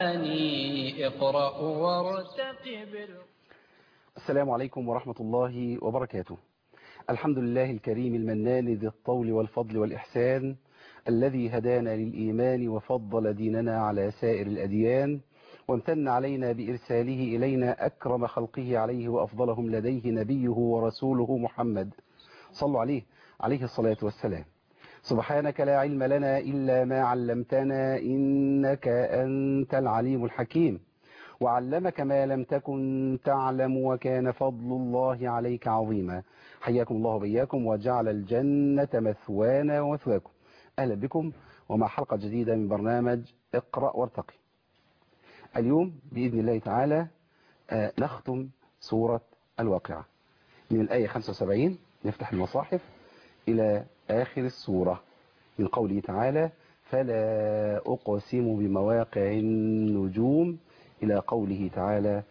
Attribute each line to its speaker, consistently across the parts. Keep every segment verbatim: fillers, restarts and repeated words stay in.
Speaker 1: اقرأ وارتقب.
Speaker 2: السلام عليكم ورحمة الله وبركاته. الحمد لله الكريم المنان ذي الطول والفضل والإحسان، الذي هدانا للإيمان وفضل ديننا على سائر الأديان، وامتن علينا بإرساله إلينا أكرم خلقه عليه وأفضلهم لديه نبيه ورسوله محمد، صلوا عليه عليه الصلاة والسلام. سبحانك لا علم لنا إلا ما علمتنا، إنك أنت العليم الحكيم، وعلمك ما لم تكن تعلم، وكان فضل الله عليك عظيما. حياكم الله وبياكم وجعل الجنة مثوانا ومثواكم. أهلا بكم ومع حلقة جديدة من برنامج اقرأ وارتقي. اليوم بإذن الله تعالى آه نختم سورة الواقعة من الآية خمسة وسبعين، نفتح المصاحف إلى آخر السورة، من قوله تعالى فلا أقسم بمواقع النجوم إلى قوله تعالى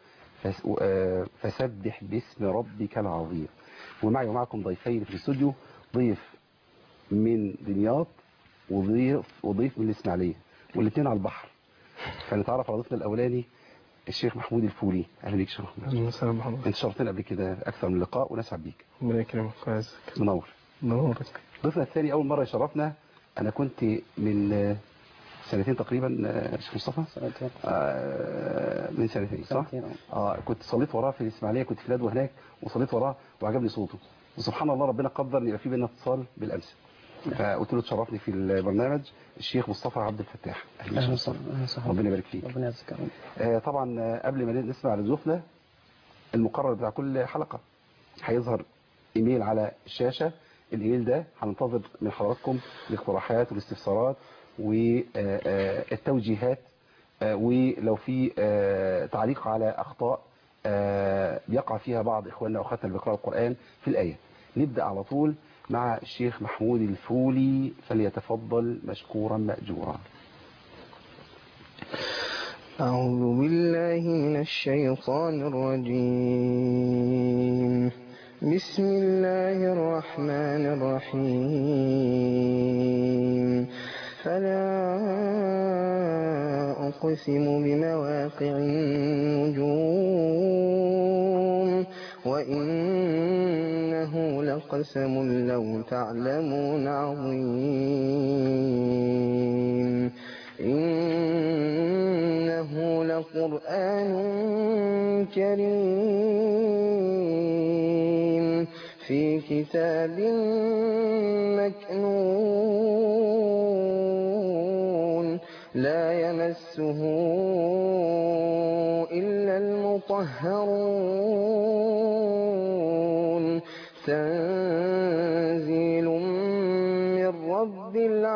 Speaker 2: فسبح باسم ربك العظيم. ومعي ومعكم ضيفين في الاستوديو، ضيف من دمياط وضيف وضيف من الإسماعيلية، والاثنين على البحر. فنتعرف على ضيفنا الأولاني الشيخ محمود الفولي. أهلا بيك شيخ محمود.
Speaker 3: السلام محمد.
Speaker 2: انت شرفتنا قبل كده أكثر من لقاء ونسعد بيك.
Speaker 3: ربنا يكرمك ويعزك.
Speaker 2: منور.
Speaker 3: منورك.
Speaker 2: ضيفنا الثاني أول مرة يشرفنا، أنا كنت من سنتين تقريبا شيخ مصطفى،
Speaker 4: سنتين
Speaker 2: آه من سنتين صح؟ اه كنت صليت وراه في الإسماعيلية، كنت في ندوة هناك وصليت وراه وعجبني صوته، وسبحان الله ربنا قدر ان يبقى في بيننا اتصال بالامس، فقلت له تشرفني في البرنامج الشيخ مصطفى عبد الفتاح.
Speaker 4: اهلا وسهلا.
Speaker 2: ربنا يبارك فيك.
Speaker 4: ربنا يجزاك.
Speaker 2: آه طبعا قبل ما نسمع لضيوفنا، المقرر بتاع كل حلقة هيظهر ايميل على الشاشة. الايميل ده هننتظر من حضراتكم الاقتراحات والاستفسارات والتوجيهات، ولو في تعليق على أخطاء يقع فيها بعض إخواننا وأخواتنا اللي بيقرأوا القرآن في الآية. نبدأ على طول مع الشيخ محمود الفولي، فليتفضل مشكورا مأجورا.
Speaker 3: أعوذ بالله من الشيطان الرجيم. بسم الله الرحمن الرحيم. فلا أقسم بمواقع النجوم وإنه لقسم لو تعلمون عظيم. إنه لقرآن كريم في كتاب مكنون لا يمسه إلا المطهرون تنزيل من رب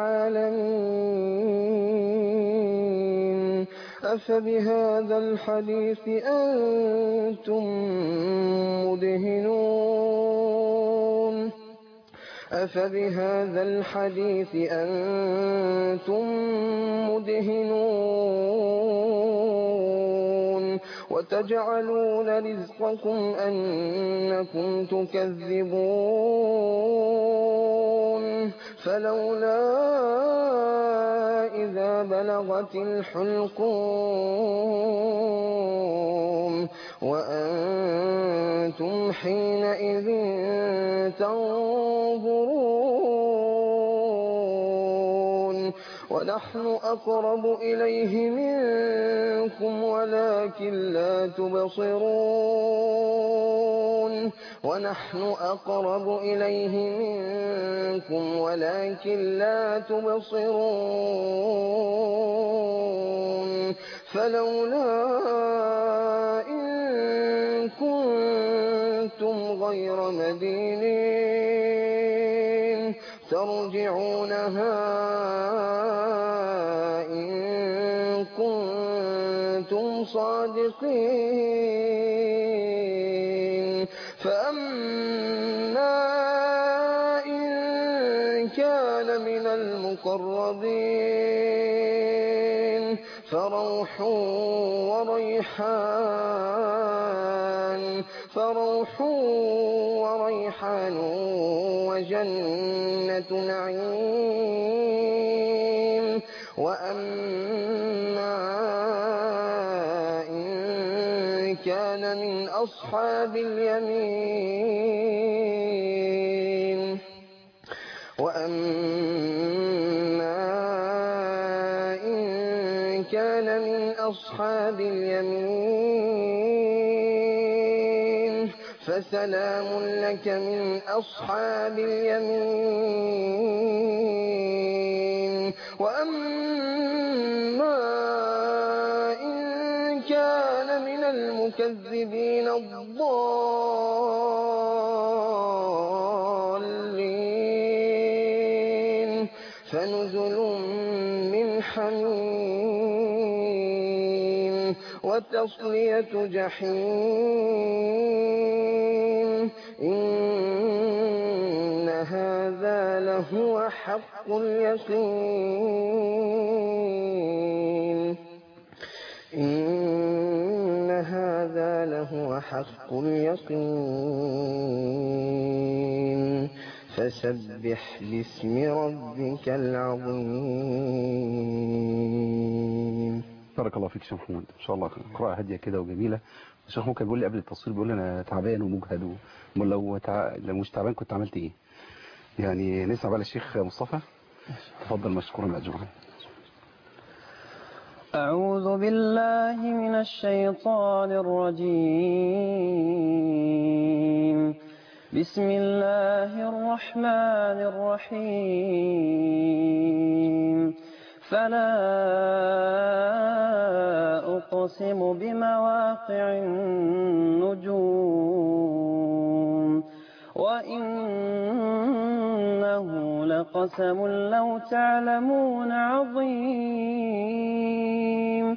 Speaker 3: العالمين. أفبهذا الحديث أنتم مدهنون أفبهذا الحديث أنتم مدهنون وتجعلون رزقكم أنكم تكذبون. فلولا إذا بلغت الحلقوم وأنتم حينئذ تنظرون ونحن أقرب إليه منكم ولكن لا تبصرون ونحن أقرب إليه منكم ولكن لا تبصرون. فلولا إن كنتم غير مدينين ترجعونها إن كنتم صادقين. فأما إن كان من المقربين فروح وريحان فروح وريحان وجنة نعيم. وأما كان من أصحاب اليمين وأما إن كان من أصحاب اليمين فسلام لك من أصحاب اليمين وأما إن كان من المكذبين الضالين فنزل من حميم وتصلية جحيم إن هذا لهو حق اليقين إن هذا لهو حق اليقين فسبح باسم ربك العظيم.
Speaker 2: بارك الله فيك شيخ محمود، ان شاء الله قراءة هادية كده وجميلة. الشيخ محمود كان بيقول لي قبل التصوير، بيقول لي انا تعبان ومجهد، ولو تع... لو مش تعبان كنت عملت ايه؟ يعني نسمع بقى الشيخ مصطفى، تفضل مشكورا مأجورا.
Speaker 1: أعوذ بالله من الشيطان الرجيم. بسم الله الرحمن الرحيم. فلا أقسم بمواقع النجوم وإنه لقسم لو تعلمون عظيم.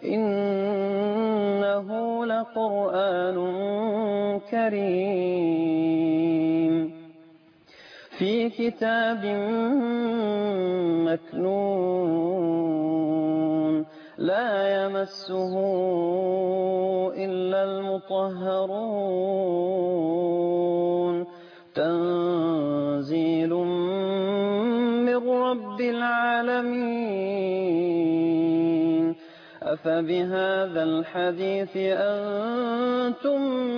Speaker 1: إنه لقرآن كريم في كتاب مكنون لا يمسه إلا المطهرون تنزيل من رب العالمين. أفبهذا الحديث أنتم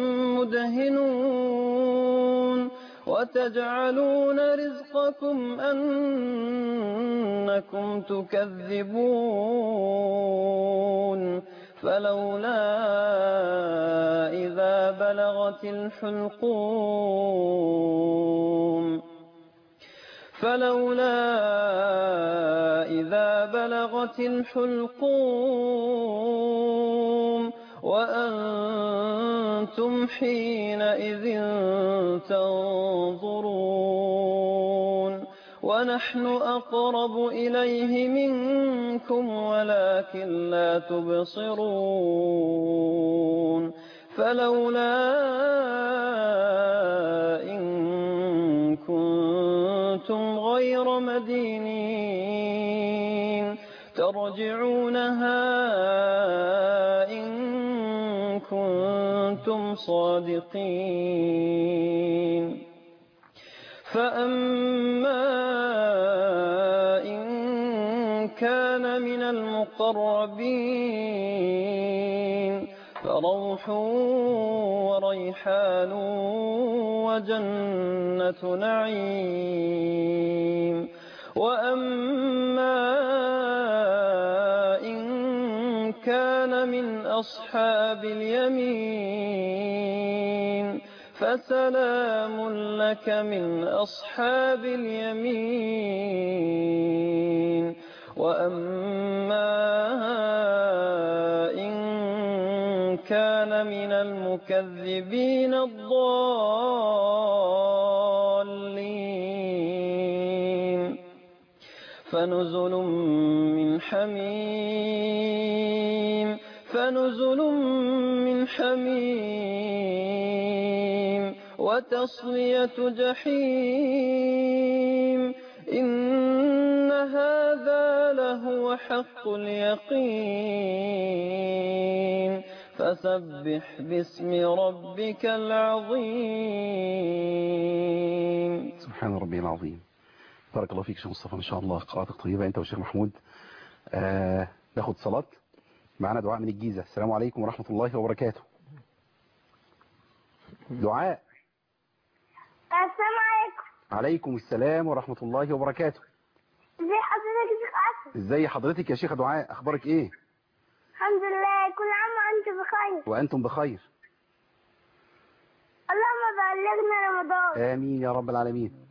Speaker 1: مدهنون وتجعلون رزقكم أنكم تكذبون. فلولا إذا بلغت الحلقوم فلولا إذا بلغت الحلقوم وأنتم حينئذ تنظرون ونحن أقرب إليه منكم ولكن لا تبصرون. فلولا إن كنتم غير مدينين ترجعونها إن كنتم صادقين. فأما إن كان من المقربين فروح وريحان وجنة نعيم. وأما إن كان من أصحاب اليمين فسلام لك من أصحاب اليمين. وأما إن كان من المكذبين الضالين فنزل من حميم فنزل من حميم وتصلية جحيم. إن هذا لهو حق اليقين فسبح باسم ربك العظيم.
Speaker 2: سبحان ربي العظيم. بارك الله فيك شيخ مصطفى، ما شاء الله قراءتك طيبة أنت والشيخ محمود. آه ناخد صلاة معنا. دعاء من الجيزة. السلام عليكم ورحمة الله وبركاته. دعاء.
Speaker 4: السلام عليكم.
Speaker 2: عليكم السلام ورحمة الله وبركاته.
Speaker 4: ازي حضرتك يا شيخ أسد؟
Speaker 2: ازي حضرتك يا شيخة دعاء، اخبارك ايه؟
Speaker 4: الحمد لله، كل عام وانتم بخير.
Speaker 2: وانتم بخير.
Speaker 4: اللهم بلغنا رمضان.
Speaker 2: امين يا رب العالمين.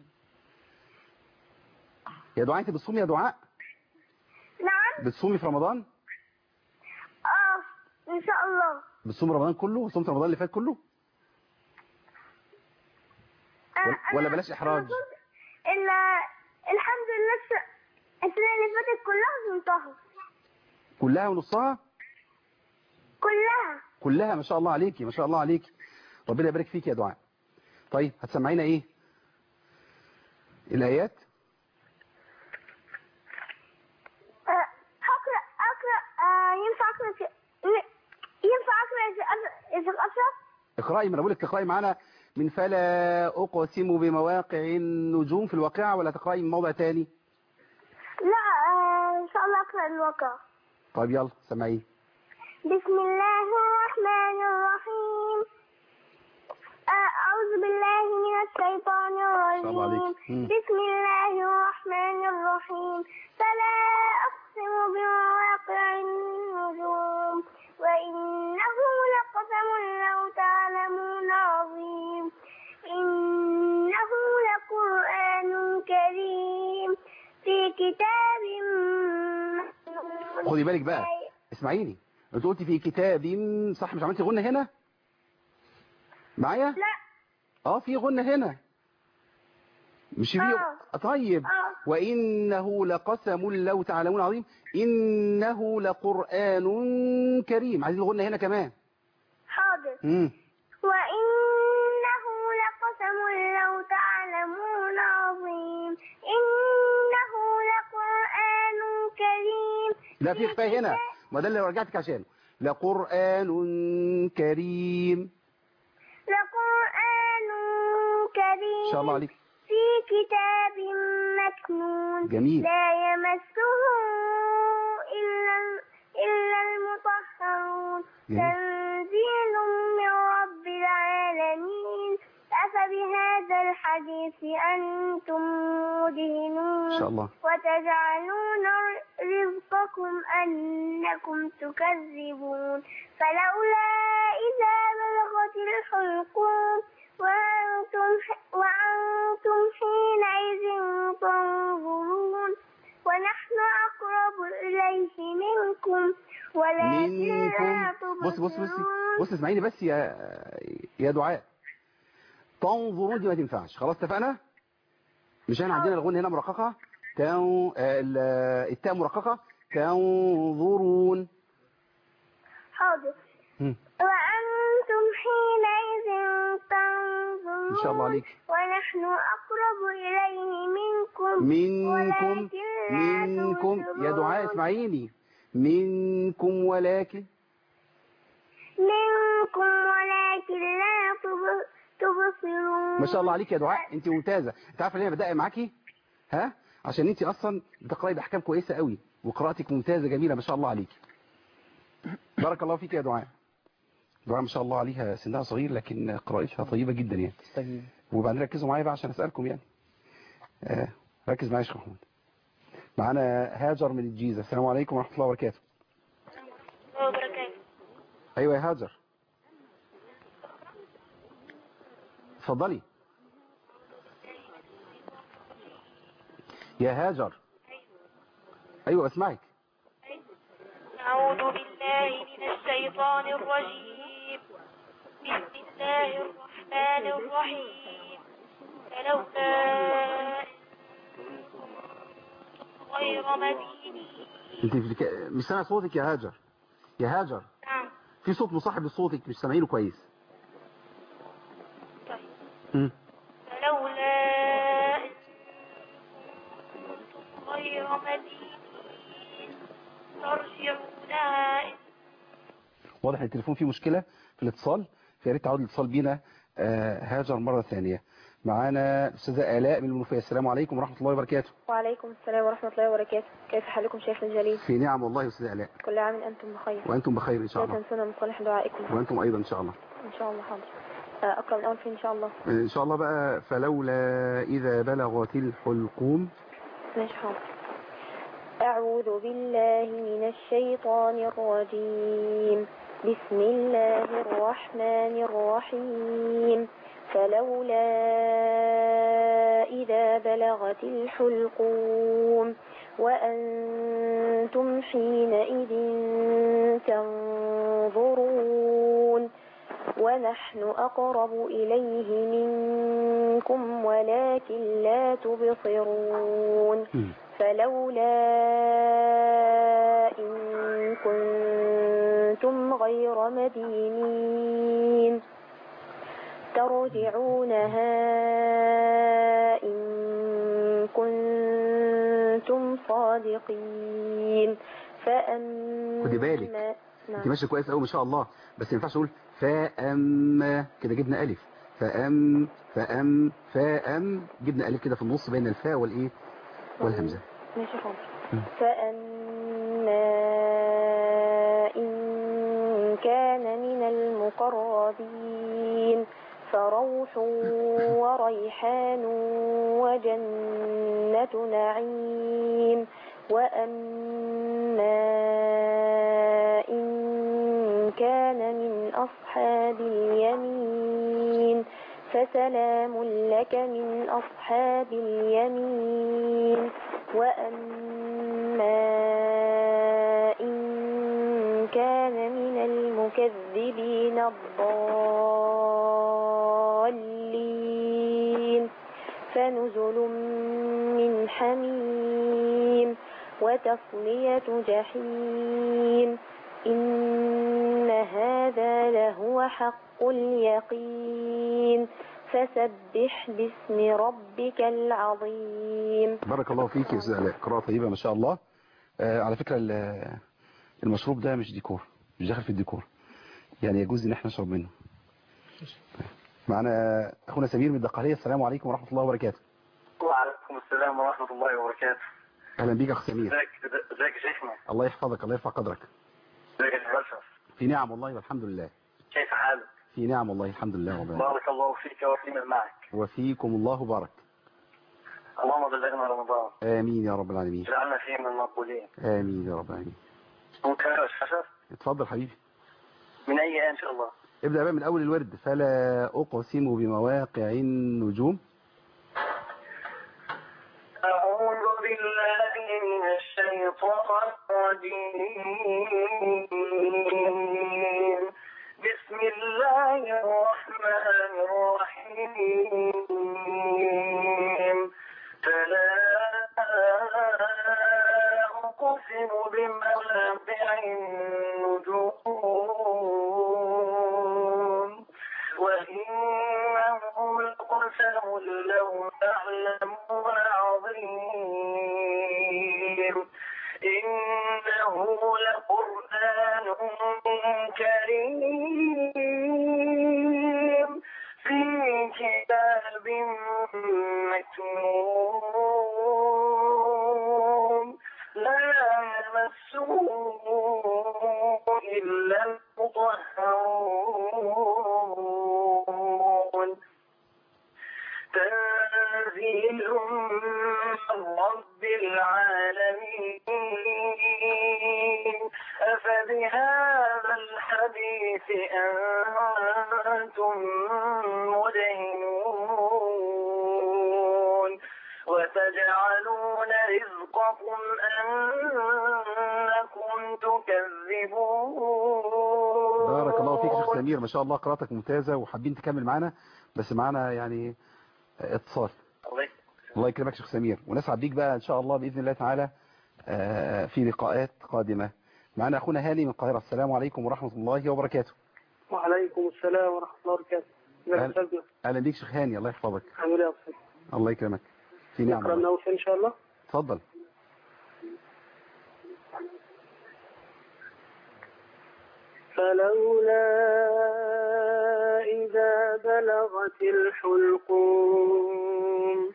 Speaker 2: يا دعاء انت بتصومي يا دعاء؟
Speaker 4: نعم.
Speaker 2: بتصومي في رمضان؟
Speaker 4: اه ان شاء الله.
Speaker 2: بتصوم رمضان كله؟ صمت رمضان اللي فات كله؟
Speaker 4: آه
Speaker 2: ولا
Speaker 4: أنا
Speaker 2: بلاش احراج؟
Speaker 4: أنا كنت إلا الحمد لله الس- السنة اللي فاتت كلها صمتها.
Speaker 2: كلها ونصها؟
Speaker 4: كلها.
Speaker 2: كلها ما شاء الله عليكي، ما شاء الله عليكي. ربنا يبارك فيك يا دعاء. طيب هتسمعينا ايه؟ الايات؟
Speaker 4: آه، هقرأ أقرأ آه، ينفع أقرأ في- ينفع أقرأ يا شيخ- يا شيخ أشرف؟
Speaker 2: اقرأي، ما انا بقول لك تقرأي معانا من فلا اقسم بمواقع النجوم في الواقعة، ولا تقرأي من موضع تاني؟
Speaker 4: لا آه، إن شاء الله أقرأ الواقع.
Speaker 2: طيب يلا سمعيه.
Speaker 4: بسم الله الرحمن الرحيم. آه، أعوذ بالله من الشيطان
Speaker 2: شاء الله
Speaker 4: الرجيم.
Speaker 2: عليك. مم.
Speaker 4: بسم الله الرحمن الرحيم. فلا أقسم بمواقع النجوم وإنه لقسم لو تعلمون عظيم. إنه لقرآن كريم في كتاب مكنون.
Speaker 2: خدي بالك بقى، اسمعيني. انت قلتي في كتاب صح، مش عملتي غنة هنا معايا؟
Speaker 4: لا.
Speaker 2: اه في غنة هنا، مش في.
Speaker 4: آه.
Speaker 2: طيب.
Speaker 4: آه.
Speaker 2: وإنه لقسم لو تعلمون عظيم. إنه لقرآن كريم. عايزين الغنة هنا كمان.
Speaker 4: حاضر.
Speaker 2: امم
Speaker 4: وإنه لقسم لو تعلمون عظيم. إنه لقرآن كريم.
Speaker 2: لا في خفاء هنا، ما ده اللي رجعتك عشانه. لقرآن كريم.
Speaker 4: لقرآن كريم
Speaker 2: إن شاء الله عليك.
Speaker 4: في كتاب مكنون.
Speaker 2: جميل.
Speaker 4: لا يمسه إلا إلا المطهرون.
Speaker 2: جميل.
Speaker 4: تنزيل من رب العالمين. أفبهذا الحديث أنتم مدهنون.
Speaker 2: إن شاء الله.
Speaker 4: وتجعلون رزقكم أنكم تكذبون. فلولا إذا بلغت الحلقوم وأنتم وأنتم حينئذ تنظرون. ونحن أقرب إليه منكم ولكن لا
Speaker 2: منكم. بص بص بص
Speaker 4: تبصرون.
Speaker 2: بص اسمعيني بس يا يا دعاء. تنظرون دي ما تنفعش، خلاص اتفقنا؟ مش احنا عندنا الغنة هنا مرققة؟ تن... ال- التاء مرققة. تنظرون.
Speaker 4: حاضر.
Speaker 2: مم.
Speaker 4: وأنتم حينئذ تنظرون.
Speaker 2: إن شاء الله عليك.
Speaker 4: ونحن أقرب إليه منكم
Speaker 2: منكم
Speaker 4: ولكن لا
Speaker 2: منكم يا
Speaker 4: تبصرون.
Speaker 2: دعاء اسمعيني. منكم ولكن.
Speaker 4: منكم ولكن لا تب- تبصرون.
Speaker 2: ما شاء الله عليك يا دعاء، انت ممتازة. انت عارفه ليه انا بدأ معاكي؟ ها؟ عشان انت اصلا بتقراي باحكام كويسة قوي، وقراءتك ممتازة جميلة ما شاء الله عليك. بارك الله فيك يا دعاء. دعاء ما شاء الله عليها سنها صغير لكن قراءتها طيبة جدا يعني.
Speaker 1: تستجيب.
Speaker 2: وبعدين ركزوا معايا بقى عشان اسالكم يعني. آه ركز معايا يا شيخ محمود. معانا هاجر من الجيزة. السلام عليكم ورحمة الله وبركاته.
Speaker 4: وبركاته.
Speaker 2: ايوه يا هاجر اتفضلي يا هاجر. ايوه اسمعك.
Speaker 5: أعوذ بالله من الشيطان الرجيم. بسم الله الرحمن الرحيم. فلولا غير مدينين.
Speaker 2: انت بتك... مش سامع صوتك يا هاجر. يا هاجر
Speaker 5: نعم.
Speaker 2: في صوت مصاحب لصوتك مش سامعينه كويس.
Speaker 5: طيب.
Speaker 2: امم
Speaker 5: فلولا غير مدينين ترجعونها.
Speaker 2: واضح ان التليفون فيه مشكلة في الاتصال، فيا ريت تعود الاتصال بينا. آه هاجر مرة ثانية. معانا الأستاذة آلاء من المنوفية. السلام عليكم ورحمة الله وبركاته.
Speaker 6: وعليكم السلام ورحمة الله وبركاته. كيف حالكم شيخنا الجليل؟
Speaker 2: في نعم والله يا أستاذة آلاء.
Speaker 6: كل عام أنتم بخير.
Speaker 2: وأنتم بخير إن شاء
Speaker 6: لا
Speaker 2: الله.
Speaker 6: تنسونا من صالح دعائكم.
Speaker 2: وأنتم أيضا إن شاء الله.
Speaker 6: إن شاء الله. حاضر. أقرأ من أول فين إن شاء الله.
Speaker 2: إن شاء الله بقى. فلولا إذا بلغت الحلقوم.
Speaker 6: ماشي حاضر. أعوذ بالله من الشيطان الرجيم. بسم الله الرحمن الرحيم. فلولا إذا بلغت الحلقوم وأنتم حينئذ تنظرون ونحن أقرب إليه منكم ولكن لا تبصرون. فلولا إن كنتم غير مدينين ترجعونها إن كنتم صادقين. فأما
Speaker 2: خدي بالك انت ماشيه كويس قوي ما شاء الله، بس ما ينفعش اقول فأما كده جبنا ألف. فأم فأم فأم جبنا ألف كده في النص بين الفاء والإيه والهمزة.
Speaker 6: ماشي حاضر. فأما إن كان من المقربين فروح وريحان وجنة نعيم. وأما إن كان من أصحاب اليمين فسلام لك من أصحاب اليمين. وأما إن كان من المكذبين الضالين فنزل من حميم وتصلية جحيم. إن هذا لهو حق اليقين. فسبح باسم ربك العظيم.
Speaker 2: بارك الله فيك يا أستاذ علاء، قراءة طيبة ما شاء الله. آه على فكرة المشروب ده مش ديكور، مش داخل في الديكور، يعني يجوز ان احنا نشرب منه. معنا اخونا سمير من الدقهلية. السلام عليكم ورحمة الله وبركاته.
Speaker 7: وعليكم السلام ورحمة الله وبركاته.
Speaker 2: اهلا بيك يا اخو سمير.
Speaker 7: ازيك ازيك يا شيخنا؟
Speaker 2: الله يحفظك، الله يرفع قدرك.
Speaker 7: ازيك يا شيخ؟
Speaker 2: في نعم والله والحمد لله.
Speaker 7: كيف حالك؟
Speaker 2: في نعم والله الحمد لله وبارك.
Speaker 7: بارك الله فيك وفيما معك.
Speaker 2: وفيكم الله بارك.
Speaker 7: اللهم بلغنا رمضان.
Speaker 2: امين يا رب العالمين.
Speaker 7: جعلنا فيه من المقبولين.
Speaker 2: امين يا رب العالمين.
Speaker 7: ممكن يا شيخ؟
Speaker 2: اتفضل حبيبي.
Speaker 7: من اي آية ان شاء الله؟
Speaker 2: ابدأ بقى من اول الورد. فلا اقسم بمواقع النجوم.
Speaker 7: أعوذ بالله من الشيطان الرجيم. بسم الله الرحمن الرحيم. فلا أقسم بمواقع النجوم وإنه لقسم لو تعلمون عظيم. إنه لقرآن كريم في كتاب مكنون لا يمسه إلا المطهرون. تنزيل من رب العالمين. أفبهذا الحديث أنتم مدهنون وتجعلون رزقكم أنكم تكذبون.
Speaker 2: بارك الله فيك يا شيخ سمير ما شاء الله، قراءتك ممتازة وحابين تكمل معنا، بس معنا يعني اتصال. الله يكرمك يا شيخ سمير، ونسعد بيك بقى ان شاء الله باذن الله تعالى في لقاءات قادمة. معنا اخونا هاني من القاهرة. السلام عليكم ورحمة الله وبركاته.
Speaker 8: وعليكم السلام ورحمة الله وبركاته.
Speaker 2: أهلا, أهلا بيك شيخ هاني، الله يحفظك.
Speaker 8: الحمد لله.
Speaker 2: الله يكرمك. في نعم.
Speaker 8: نقرأ من أول إن شاء الله.
Speaker 2: تفضل.
Speaker 8: فلولا إذا بلغت الحلقوم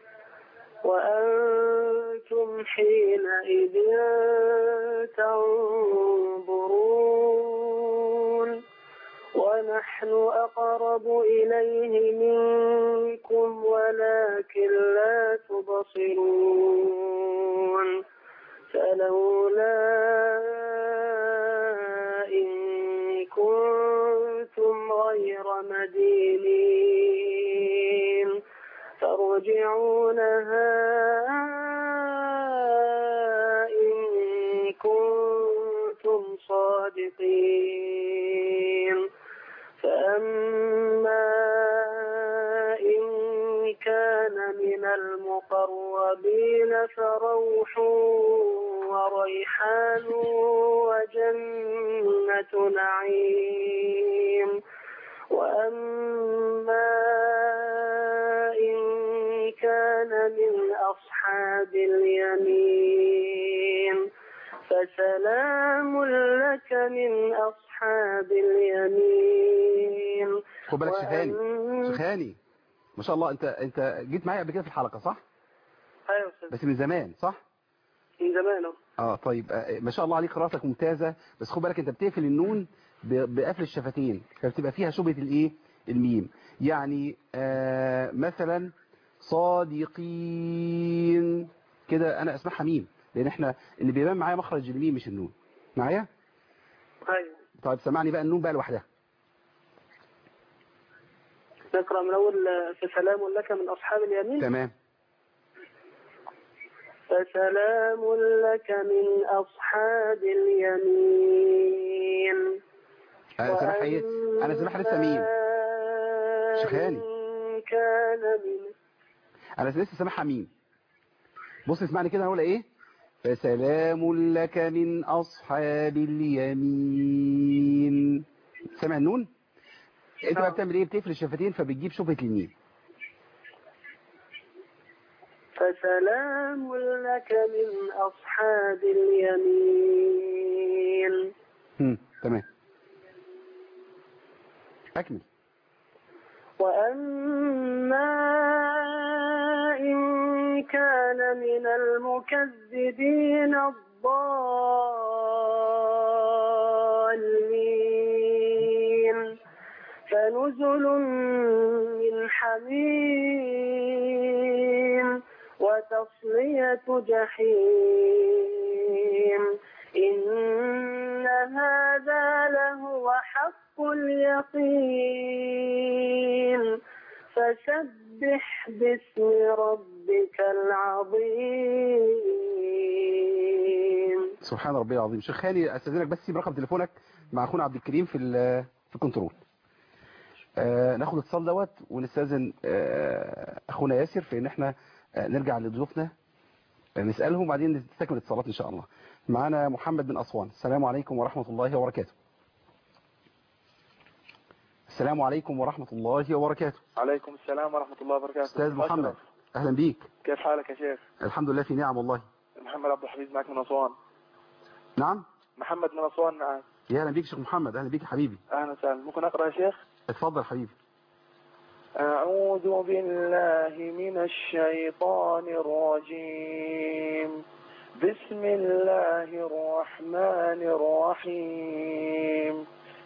Speaker 8: وأنتم حينئذ تنظرون ونحن أقرب إليه منكم ولكن لا تبصرون فلولا إن كنتم غير مدينين ترجعونها إن كنتم صادقين فأما إن كان من المقربين فروح وريحان وجنة نعيم وأما إن كان من أصحاب اليمين فسلام لك من أصحاب اليمين.
Speaker 2: خد بالك شيخاني
Speaker 8: وأن-
Speaker 2: شيخاني ما شاء الله، انت انت جيت معايا قبل كده في الحلقة صح؟
Speaker 8: أيوة يا أستاذ.
Speaker 2: بس من زمان صح؟
Speaker 8: من زمان أهو.
Speaker 2: اه طيب، آه ما شاء الله عليك، قراءتك ممتازة، بس خد بالك انت بتقفل النون ب- بقفل الشفتين، فبتبقى فيها شبهة الايه؟ الميم. يعني آه مثلا صادقين كده انا اسمعها ميم، لان احنا اللي بيبان معايا مخرج الميم مش النون. معايا؟
Speaker 8: أيوة.
Speaker 2: طيب سمعني بقى النون بقى لوحدها.
Speaker 8: نقرأ من أول فسلام لك من أصحاب اليمين.
Speaker 2: تمام.
Speaker 8: فسلام لك من أصحاب اليمين.
Speaker 2: انا سامعها ايه؟ انا سامعها لسه ميم. شيخاني.
Speaker 8: وأن كان من
Speaker 2: انا لسه سامعها ميم. بص اسمعني كده، هقول ايه؟ فسلام لك من اصحاب اليمين. سامع النون؟ انت بقى بتعمل ايه؟ بتقفل الشفتين فبتجيب شبهة الميم.
Speaker 8: فسلام لك من أصحاب اليمين.
Speaker 2: هم. تمام. اكمل.
Speaker 8: وأما إن كان من المكذبين الضالين فنزل من حميم وتصلية جحيم إن هذا لهو حق اليقين فسبح باسم ربك العظيم.
Speaker 2: سبحان ربي العظيم. شيخاني استاذنك بس سيب رقم تليفونك مع اخونا عبد الكريم في ال- في الكنترول. آه ناخد اتصال دوت ونستاذن آه اخونا ياسر في ان احنا آه نرجع لضيوفنا آه نسالهم وبعدين نستكمل اتصالات ان شاء الله. معانا محمد من اسوان. السلام عليكم ورحمه الله وبركاته. السلام عليكم ورحمه الله وبركاته.
Speaker 9: عليكم السلام ورحمة الله وبركاته.
Speaker 2: استاذ محمد اهلا بيك.
Speaker 9: كيف حالك يا شيخ؟
Speaker 2: الحمد لله في نعم والله.
Speaker 9: محمد عبد الحفيظ معك من أسوان.
Speaker 2: نعم.
Speaker 9: محمد من أسوان معك.
Speaker 2: يا اهلا بيك شيخ محمد. اهلا بيك يا حبيبي.
Speaker 9: أهلا وسهلا. ممكن أقرأ يا شيخ؟
Speaker 2: اتفضل حبيبي.
Speaker 9: أعوذ بالله من الشيطان الرجيم. بسم الله الرحمن الرحيم.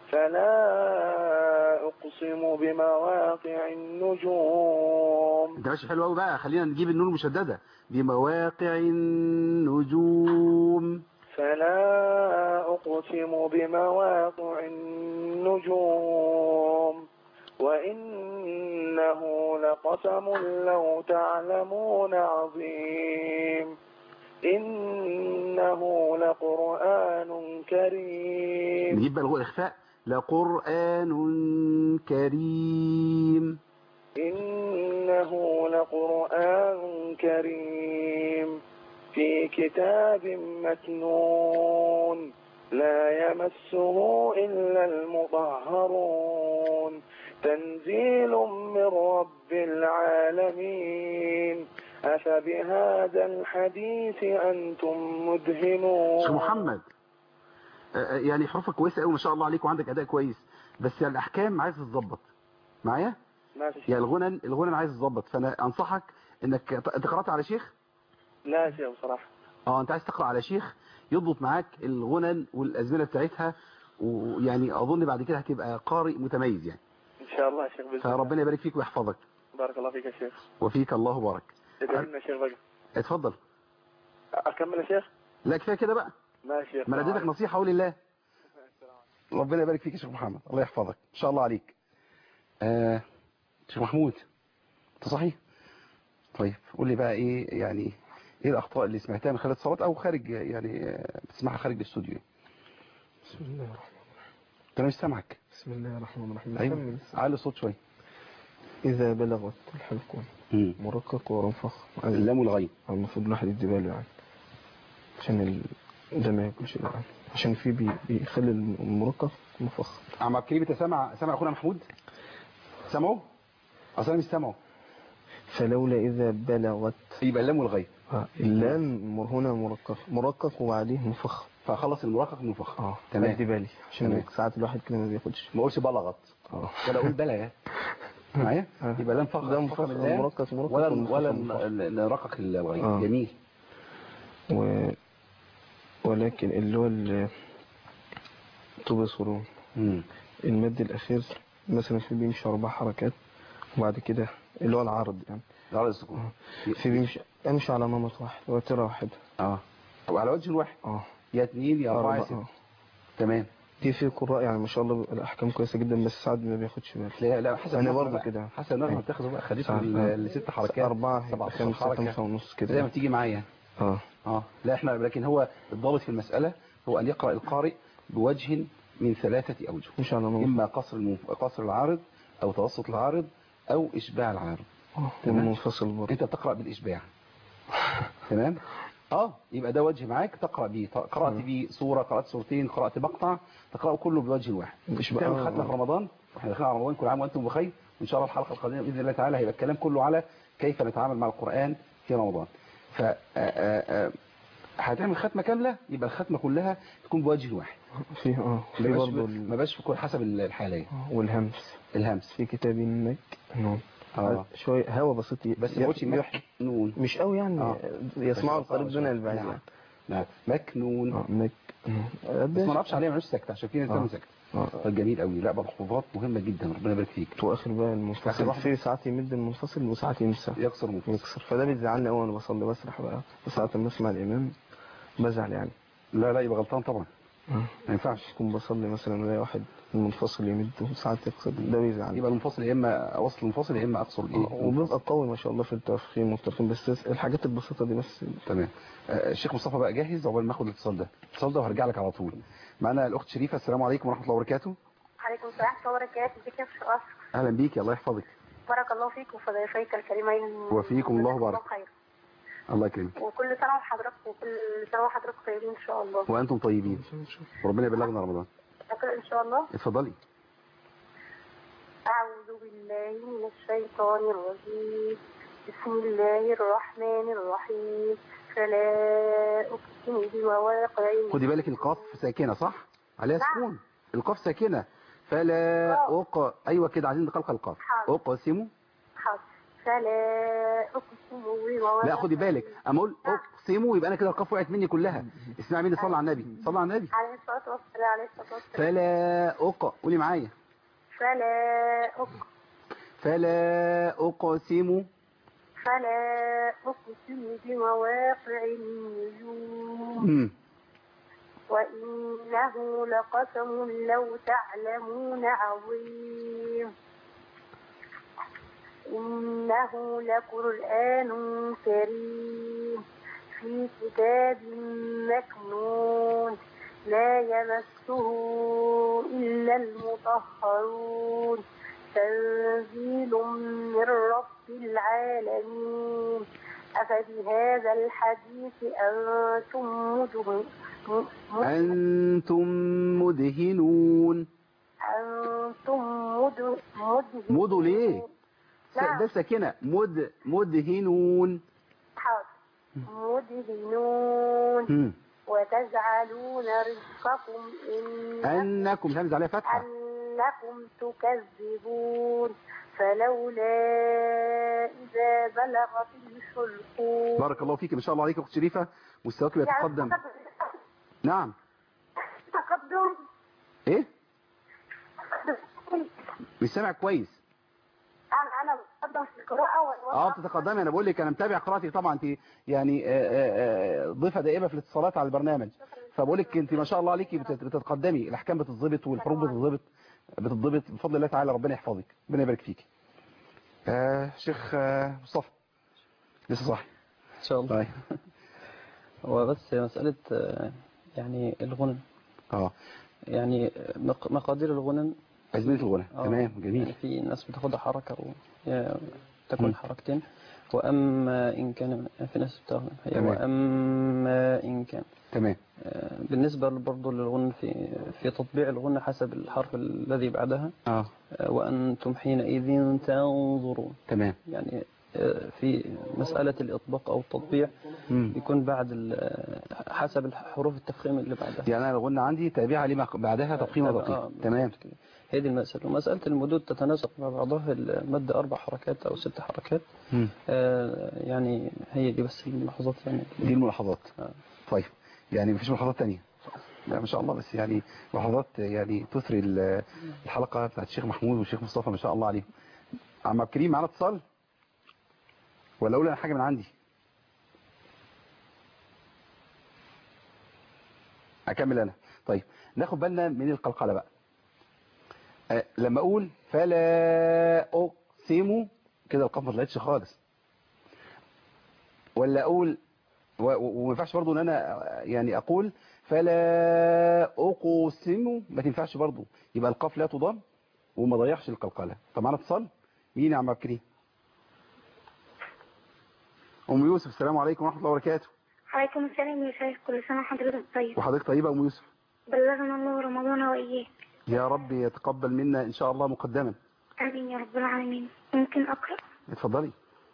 Speaker 9: فلا أقسم بمواقع النجوم.
Speaker 2: انت ماشي حلو قوي بقى، خلينا نجيب النون المشددة. بمواقع النجوم.
Speaker 9: فلا أقسم بمواقع النجوم وإنه لقسم لو تعلمون عظيم. إنه لقرآن كريم.
Speaker 2: نجيب بقى الإخفاء. لقرآن كريم.
Speaker 9: إنه لقرآن كريم في كتاب مكنون لا يمسه إلا المطهرون تنزيل من رب العالمين. أفبهذا الحديث أنتم مدهنون.
Speaker 2: شيخ محمد يعني حروفك كويسة قوي ما شاء الله عليك وعندك أداء كويس، بس الأحكام عايز تتظبط معايا. يعني الغنى الغنى عايز تتظبط، فأنا أنصحك إنك أنت قرأت على شيخ.
Speaker 9: لا شيء بصراحة.
Speaker 2: اه انت عايز تقرأ على شيخ يضبط معاك الغنى والأزمنة بتاعتها ويعني اظن بعد كده هتبقى قارئ متميز يعني
Speaker 9: ان شاء الله يا شيخ باذن الله.
Speaker 2: فربنا يبارك فيك ويحفظك.
Speaker 9: بارك الله فيك يا شيخ.
Speaker 2: وفيك الله بارك.
Speaker 9: ادعي لنا يا شيخ بقى.
Speaker 2: اتفضل.
Speaker 9: اكمل يا شيخ؟
Speaker 2: لا كفايه كده بقى.
Speaker 9: ماشي يا
Speaker 2: ما انا اديتك نصيحه قول لله. ربنا يبارك فيك يا شيخ محمد، الله يحفظك ان شاء الله عليك. آه شيخ محمود انت صحيح؟ طيب قول لي بقى ايه يعني ايه الاخطاء اللي سمعتها من خلال الصلاه او خارج يعني بتسمعها خارج الاستوديو؟
Speaker 3: بسم الله الرحمن الرحيم.
Speaker 2: انا مش سامعك.
Speaker 3: بسم الله الرحمن الرحيم.
Speaker 2: ايوه علي الصوت شويه.
Speaker 3: إذا بلغت الحلقون مرقق ورنفخ
Speaker 2: اللام والغين
Speaker 3: المفروض الواحد يدي باله يعني عشان ال... ده ما ياكلش يعني عشان في بي... بيخلي المرقق مفخم.
Speaker 2: عم عبد الكريم انت سامع سامع اخونا محمود؟ سامعه؟ اصلا مش سامعه.
Speaker 3: فلولا إذا بلغت
Speaker 2: يبقى اللام والغين.
Speaker 3: اه اللام هنا مرقق مرقق وبعديه مفخم
Speaker 2: فخلص المرقق مفخم.
Speaker 3: اه
Speaker 2: تمام
Speaker 3: ادي بالي عشان
Speaker 2: تمام.
Speaker 3: ساعات الواحد كده ما بياخدش
Speaker 2: ما اقولش بلغت
Speaker 3: اه
Speaker 2: ولا اقول بلغ معايا يبقى لام فخم
Speaker 3: ده مفخم مرقق مرقق
Speaker 2: ولا ولا نرقق الغين.
Speaker 3: آه.
Speaker 2: جميل.
Speaker 3: و... ولكن اللي هو ال... تبصرون المد الأخير مثلا في بيمشي أربع حركات وبعد كده اللي هو العرض يعني
Speaker 2: العرض السكون
Speaker 3: في بيمشي أمشي على نمط واحد وترى واحد
Speaker 2: اه وعلى وجه واحد
Speaker 3: اه
Speaker 2: يا اثنين يا أربعة يا ستة.
Speaker 3: آه.
Speaker 2: تمام.
Speaker 3: دي في قراء يعني ما شاء الله الأحكام كويسة جدا بس ساعات ما بياخدش باله.
Speaker 2: لا لا حسب
Speaker 3: أنا برضه كده
Speaker 2: حسب النغمة بتاخده بقى خليته الست حركات
Speaker 3: أربعة
Speaker 2: سبعة
Speaker 3: خمسة خمسة ونص كده
Speaker 2: زي ما بتيجي معايا.
Speaker 3: اه
Speaker 2: اه لا احنا لكن هو الضابط في المسألة هو أن يقرأ القارئ بوجه من ثلاثة أوجه
Speaker 3: إن شاء الله
Speaker 2: إما قصر المنف... قصر العارض أو توسط العارض أو إشباع العارض.
Speaker 3: والمنفصل برضه
Speaker 2: أنت تقرأ بالإشباع. تمام. اه يبقى ده وجه معاك تقرأ بيه قرأت بيه سورة قرأت سورتين قرأت مقطع تقرأه كله بوجه واحد. تعمل ختمة في رمضان واحنا داخلين على رمضان كل عام وانتم بخير وان شاء الله الحلقة القادمة بإذن الله تعالى هيبقى الكلام كله على كيف نتعامل مع القرآن في رمضان. ف هتعمل ختمة كاملة يبقى الختمة كلها تكون بوجه واحد.
Speaker 3: في اه في برضه
Speaker 2: ما باش في كل حسب الحالة.
Speaker 3: والهمس
Speaker 2: الهمس
Speaker 3: في كتاب انك نون
Speaker 2: اه
Speaker 3: شويه هوا بسيط
Speaker 2: بس ما قلتش مكنون
Speaker 3: مش قوي يعني
Speaker 2: آه.
Speaker 3: يسمعوا القريب دون البعيد
Speaker 2: نعم. نعم مكنون
Speaker 3: اه مك
Speaker 2: بس ما نعرفش عليها مالوش سكت عشان كده انت سكت.
Speaker 3: اه
Speaker 2: جميل قوي. لا ملحوظات مهمه جدا ربنا يبارك فيك.
Speaker 3: واخر بقى المنفصل في ساعات يمد المنفصل وساعات ينسى
Speaker 2: يكسر المنفصل
Speaker 3: يكسر فده بيزعلني قوي وانا بصلي بسرح بقى وساعات لما اسمع الامام بزعل يعني.
Speaker 2: لا لا يبقى غلطان طبعا ما ينفعش
Speaker 3: تكون بصلي مثلا الاقي واحد المنفصل يمد وساعات يكسر ده بيزعل.
Speaker 2: يبقى المنفصل يا اما وصل المنفصل يا اما اقصر الايه
Speaker 3: وبيبقى قوي ما شاء الله في التفخيم والترخيم بس الحاجات البسيطه دي بس.
Speaker 2: تمام. آه الشيخ مصطفى بقى جاهز عقبال ما اخد الاتصال ده الاتصال ده وهرجع لك على طول. معانا الاخت شريفه. السلام عليكم ورحمه الله وبركاته.
Speaker 4: عليكم السلام ورحمة الله وبركاته. ازيك يا شيخ أشرف؟
Speaker 2: اهلا بيك الله يحفظك.
Speaker 4: بارك الله فيك وفي ضيفيك الكريمين.
Speaker 2: وفيكم الله بارك.
Speaker 4: خير.
Speaker 2: الله يكرمك.
Speaker 4: وكل سنة وحضرتك وكل سنة وحضرتك طيبين إن شاء الله.
Speaker 2: وأنتم طيبين. وربنا يبلغنا رمضان.
Speaker 4: أقرأ إن شاء الله.
Speaker 2: اتفضلي.
Speaker 4: أعوذ بالله من الشيطان الرجيم. بسم الله الرحمن الرحيم. فلا أقسم بمواقع.
Speaker 2: خدي بالك القاف ساكنة صح؟ عليها سكون. القاف ساكنة. فلا أق أيوة كده عايزين نقلقل القاف. أقسم.
Speaker 4: حاضر. فلا أقسم بمواقع.
Speaker 2: لا خدي بالك أما أقول أقسم يبقى أنا كده القاف وقعت مني كلها. اسمعي مني صلى على النبي صلى على النبي.
Speaker 4: عليه الصلاة والسلام عليه الصلاة والسلام.
Speaker 2: فلا أق قولي معايا.
Speaker 4: فلا أق
Speaker 2: فلا أقسم.
Speaker 4: فلا أقسم بمواقع النجوم. وإنه لقسم لو تعلمون عظيم. إنه لقرآن كريم في كتاب مكنون لا يمسه إلا المطهرون تنزيل من رب العالمين. أفبهذا الحديث أنتم مدهنون
Speaker 2: أنتم مدهنون
Speaker 4: أنتم مدهنون
Speaker 2: مدو ليه؟ ده ساكنة مد مدهنون.
Speaker 4: حاضر. مدهنون. وتجعلون رزقكم إن
Speaker 2: أنكم همز عليها فتحة
Speaker 4: أنكم تكذبون فلولا إذا بلغت الحلقوم.
Speaker 2: بارك الله فيك ما شاء الله عليك أخت شريفة مستواك بيتقدم.
Speaker 4: يعني
Speaker 2: نعم
Speaker 4: تقدم
Speaker 2: ايه مش سامع كويس.
Speaker 4: انا انا بقدم في القراءه والوضع.
Speaker 2: اه بتتقدمي، انا بقول لك انا متابع قراءتك طبعا، انت يعني آه، آه، ضيفه دائمه في الاتصالات على البرنامج، فبقول لك انت ما شاء الله عليكي بتت- بتتقدمي، الاحكام بتتظبط والحروف بتتظبط بتتظبط بفضل الله تعالى، ربنا يحفظك، ربنا يبارك فيك. آه شيخ آه مصطفى لسه صاحي
Speaker 1: ان شاء الله.
Speaker 2: طيب
Speaker 1: هو بس مسألة آه، يعني الغنى،
Speaker 2: اه
Speaker 1: يعني مق- مقادير الغنى،
Speaker 2: أزمنة الغنى
Speaker 1: آه،
Speaker 2: تمام جميل.
Speaker 1: يعني في ناس بتاخدها حركة وتكون
Speaker 2: مم.
Speaker 1: حركتين، وأما إن كان في ناس بتاخد هي
Speaker 2: تمام.
Speaker 1: وأما إن كان.
Speaker 2: تمام
Speaker 1: آه، بالنسبة برضه للغنى في في تطبيع الغنى حسب الحرف الذي بعدها.
Speaker 2: اه
Speaker 1: آه، وأنتم حينئذ تنظرون.
Speaker 2: تمام.
Speaker 1: يعني آه، في مسألة الإطباق أو التطبيع
Speaker 2: مم.
Speaker 1: بيكون بعد ال- حسب الحروف التفخيم اللي بعدها.
Speaker 2: يعني انا الغنى عندي تابعه لما بعدها تفخيم
Speaker 1: تابع-
Speaker 2: ودقيق.
Speaker 1: آه،
Speaker 2: تمام
Speaker 1: بالضبط كده. هي دي المسألة. ومسألة المدود تتناسق مع بعضها، المادة أربع حركات أو ست حركات.
Speaker 2: مم.
Speaker 1: آه، يعني هي دي بس الملاحظات يعني.
Speaker 2: دي الملاحظات.
Speaker 1: آه.
Speaker 2: طيب يعني مفيش ملاحظات تانية؟ لا ما شاء الله، بس يعني ملاحظات يعني تثري ال- الحلقة بتاعت الشيخ محمود والشيخ مصطفى ما شاء الله عليهم. عم عبد الكريم معانا اتصال ولا اقول انا حاجة من عندي؟ اكمل انا. طيب ناخد بالنا من القلقلة بقى. أه لما اقول فلا اقسم كده القاف ما طلعتش خالص، ولا اقول و- و- وما ينفعش برضه ان انا يعني اقول فلا اقسم، ما تنفعش برضه، يبقى القاف لا تضم وما ضيعش القلقله. طب معانا اتصال مين يا عم عبد الكريم؟ ام يوسف السلام عليكم ورحمه الله وبركاته.
Speaker 4: عليكم السلام يا شيخ، كل سنه وحضرتك طيب.
Speaker 2: وحضرتك طيبه ام يوسف.
Speaker 4: بلغنا الله رمضان واياك.
Speaker 2: يا رب يتقبل منا ان شاء الله مقدما.
Speaker 4: امين يا رب العالمين. ممكن اقرا؟
Speaker 2: اتفضلي.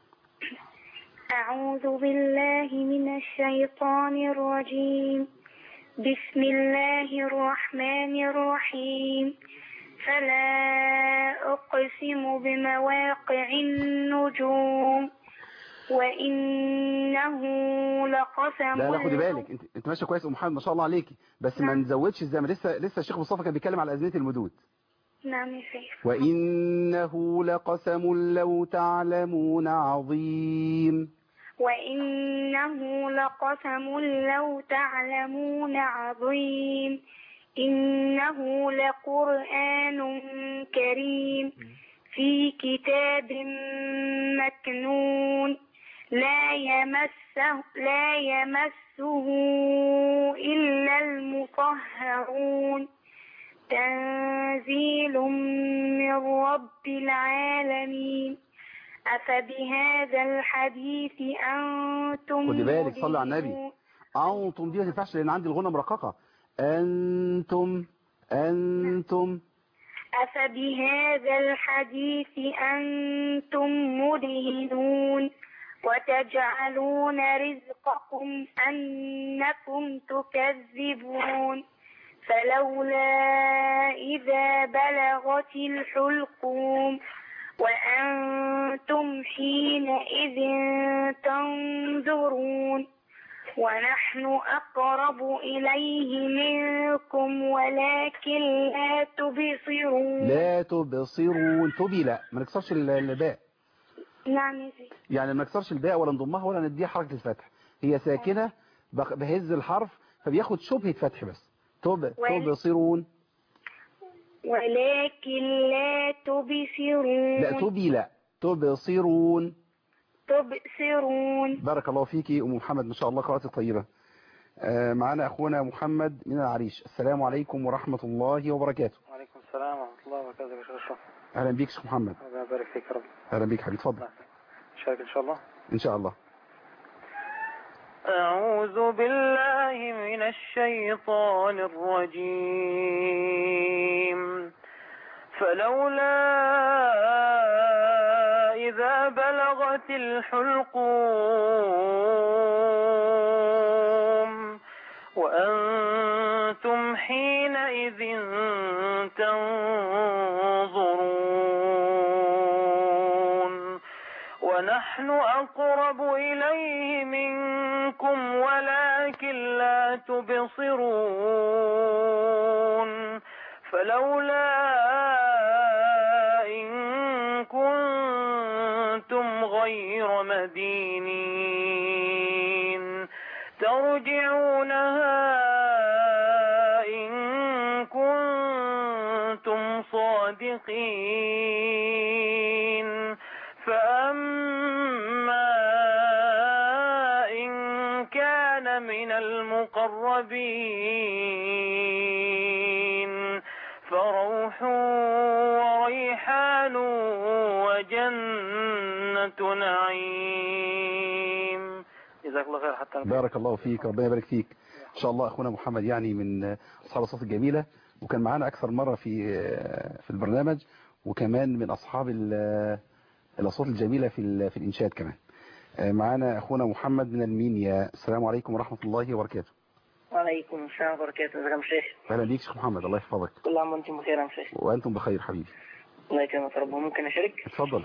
Speaker 4: أعوذ بالله من الشيطان الرجيم. بسم الله الرحمن الرحيم. فلا أقسم بمواقع النجوم وإنه لقسم.
Speaker 2: لا لا خدي بالك، انت انت ماشيه كويس ام محمد ما شاء الله عليكي، بس ما نزودش الزمن، لسه لسه الشيخ مصطفى كان بيتكلم على ازمنه المدود.
Speaker 4: نعم يا شيخ.
Speaker 2: وانه لقسم لو تعلمون عظيم.
Speaker 4: وإنه لقسم لو تعلمون عظيم. إنه لقرآن كريم في كتاب مكنون لا يمسه لا يمسه إلا المطهرون تنزيل من رب العالمين. أفبهذا الحديث أنتم
Speaker 2: خدي بالك صلي على
Speaker 4: مدهنون.
Speaker 2: النبي. أنتم دي ما تنفعش لأن عندي الغنى مرققة. أنتم أنتم
Speaker 4: أفبهذا الحديث أنتم مدهنون وتجعلون رزقكم أنكم تكذبون. فلولا إذا بلغت الحلقوم وأنتم حينئذ تنظرون ونحن أقرب إليه منكم ولكن لا تبصرون.
Speaker 2: لا تبصرون. تبي لا ما نكسرش ال- الباء.
Speaker 4: نعم يا سيدي.
Speaker 2: يعني ما نكسرش الباء ولا نضمها ولا نديها حركة الفتح، هي ساكنة بخ- بهز الحرف فبياخد شبهة فتح بس. تب تبصرون.
Speaker 4: ولكن لا تبصرون.
Speaker 2: لا تبي لا تبصرون.
Speaker 4: تبصرون.
Speaker 2: بارك الله فيكي أم محمد ما شاء الله قراءتك طيبة. آه معنا أخونا محمد من العريش. السلام عليكم ورحمة الله وبركاته.
Speaker 9: وعليكم السلام ورحمة الله وبركاته يا شيخ أشرف.
Speaker 2: أهلا بيك شيخ محمد.
Speaker 9: ربنا يبارك فيك يا رب.
Speaker 2: أهلا بيك حبيبي اتفضل.
Speaker 9: نشارك إن شاء الله.
Speaker 2: إن شاء الله.
Speaker 7: أعوذ بالله من الشيطان الرجيم. فلولا إذا بلغت الحلقوم وأنتم حينئذ تنظرون ونحن أقرب إليه منكم ولكن لا تبصرون. فلولا إن كنتم غير مدينين ترجعونها إن كنتم صادقين فأما إن كان من المقربين فروح وريحان وجنة نعيم. جزاك الله خير. حتى
Speaker 2: بارك الله فيك، ربنا يبارك فيك. ان شاء الله اخونا محمد يعني من اصحاب الصوت الجميله، وكان معانا اكثر مره في في البرنامج، وكمان من اصحاب الاصوات الجميله في في الانشاد كمان. معانا اخونا محمد من المنيا. السلام عليكم ورحمه الله وبركاته.
Speaker 10: وعليكم السلام وبركاته. ازيك يا شيخ؟
Speaker 2: اهلا بيك شيخ محمد، الله يحفظك.
Speaker 10: كل عام وانتم بخير يا شيخ.
Speaker 2: وانتم بخير حبيبي.
Speaker 10: الله يكرمك يا رب. ممكن اشارك؟
Speaker 2: اتفضل.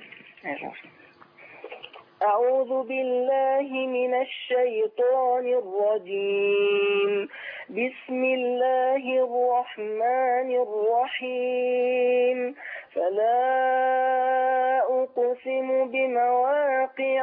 Speaker 10: أعوذ بالله من الشيطان الرجيم. بسم الله الرحمن الرحيم. فلا أقسم بمواقع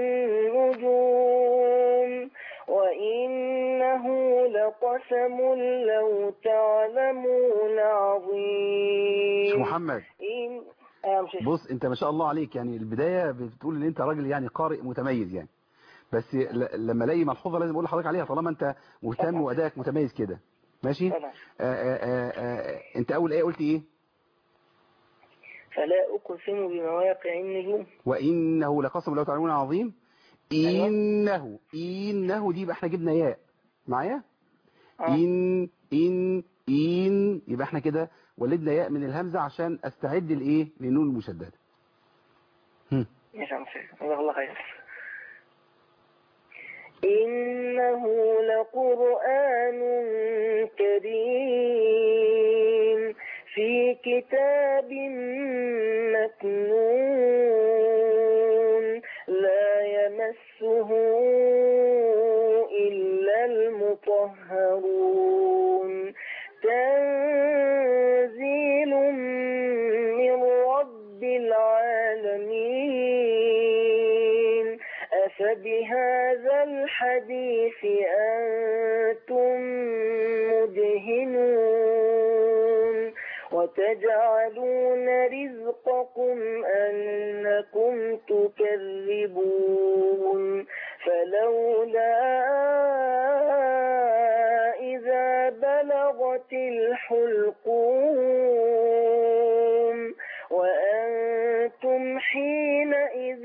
Speaker 10: النجوم وإنه لقسم لو تعلمون عظيم.
Speaker 2: شيخ محمد
Speaker 10: إن...
Speaker 2: بص انت ما شاء الله عليك، يعني البداية بتقول ان انت راجل يعني قارئ متميز يعني، بس لما الاقي ملحوظة لازم اقول لحضرتك عليها طالما انت مهتم وادائك متميز كده. ماشي. آآ آآ آآ انت اول ايه قلت ايه؟
Speaker 10: فلا اقسم بمواقع النجوم
Speaker 2: وانه لقسم لو تعلمون عظيم. انه انه دي يبقى احنا جبنا ياء معايا. ان ان ان يبقى احنا كده ولدنا ياء من الهمزة عشان استعد الايه للنون المشددة.
Speaker 10: ماشي يا شيخ. جزاك الله خير. إنه لقرآن كريم في كتاب مكنون لا يمسه إلا المطهرون تنزيل من رب العالمين. أفبهذا الحديث أنتم مدهنون وتجعلون رزقكم أنكم تكذبون. فلولا إذا بلغت الحلقوم وأنتم حينئذ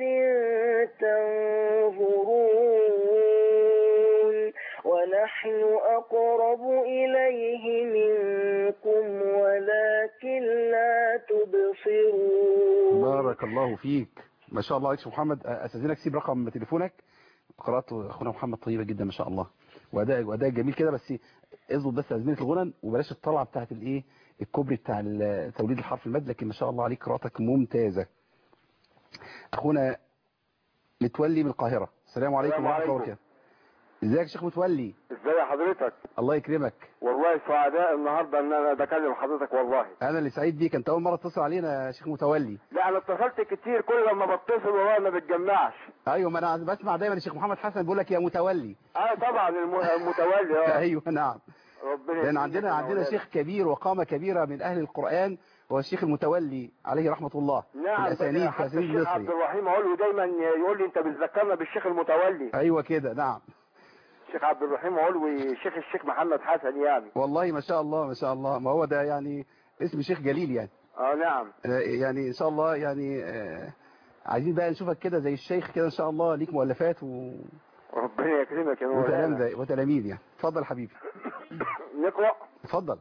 Speaker 10: تنظرون ونحن أقرب إليه منكم ولكن لا تبصرون.
Speaker 2: بارك الله فيك، ما شاء الله عليك يا محمد. أستاذنك سيب رقم تليفونك. قراءة أخونا محمد طيبة جدا ما شاء الله، وأداء وأداء جميل كده، بس اظبط بس أزمنة الغنى وبلاش الطلعة بتاعت الإيه الكوبري بتاع توليد الحرف المد، لكن ما شاء الله عليك قراءتك ممتازة. أخونا متولي من القاهرة. السلام عليكم ورحمة الله وبركاته. ازيك يا شيخ متولي؟
Speaker 11: ازي حضرتك؟
Speaker 2: الله يكرمك.
Speaker 11: والله سعداء النهارده ان انا بكلم حضرتك والله.
Speaker 2: انا اللي سعيد بيك، انت اول مره تتصل علينا يا شيخ متولي.
Speaker 11: لا انا اتصلت كتير، كل لما بتصل والله ما بتجمعش.
Speaker 2: ايوه ما انا بسمع دايما الشيخ محمد حسن بيقول لك يا متولي.
Speaker 11: اه طبعا المتولي. اه
Speaker 2: ايوه نعم.
Speaker 11: ربنا
Speaker 2: لان عندنا عندنا شيخ كبير وقامه كبيره من اهل القران هو الشيخ المتولي عليه رحمه الله.
Speaker 11: نعم.
Speaker 2: الاسانيد في اسانيد
Speaker 11: الشيخ عبد الرحيم علوي دايما يقول لي انت بتذكرنا بالشيخ المتولي.
Speaker 2: ايوه كده نعم.
Speaker 11: الشيخ عبد الرحيم علوي شيخ الشيخ محمد حسن يعني.
Speaker 2: والله ما شاء الله ما شاء الله، ما هو ده يعني اسم شيخ جليل يعني.
Speaker 11: اه نعم.
Speaker 2: يعني ان شاء الله يعني آه عايزين بقى نشوفك كده زي الشيخ كده ان شاء الله، ليك مؤلفات و
Speaker 11: ربنا يكرمك يا مولانا
Speaker 2: وتلاميذ يعني. اتفضل حبيبي.
Speaker 11: نقرأ.
Speaker 2: اتفضل.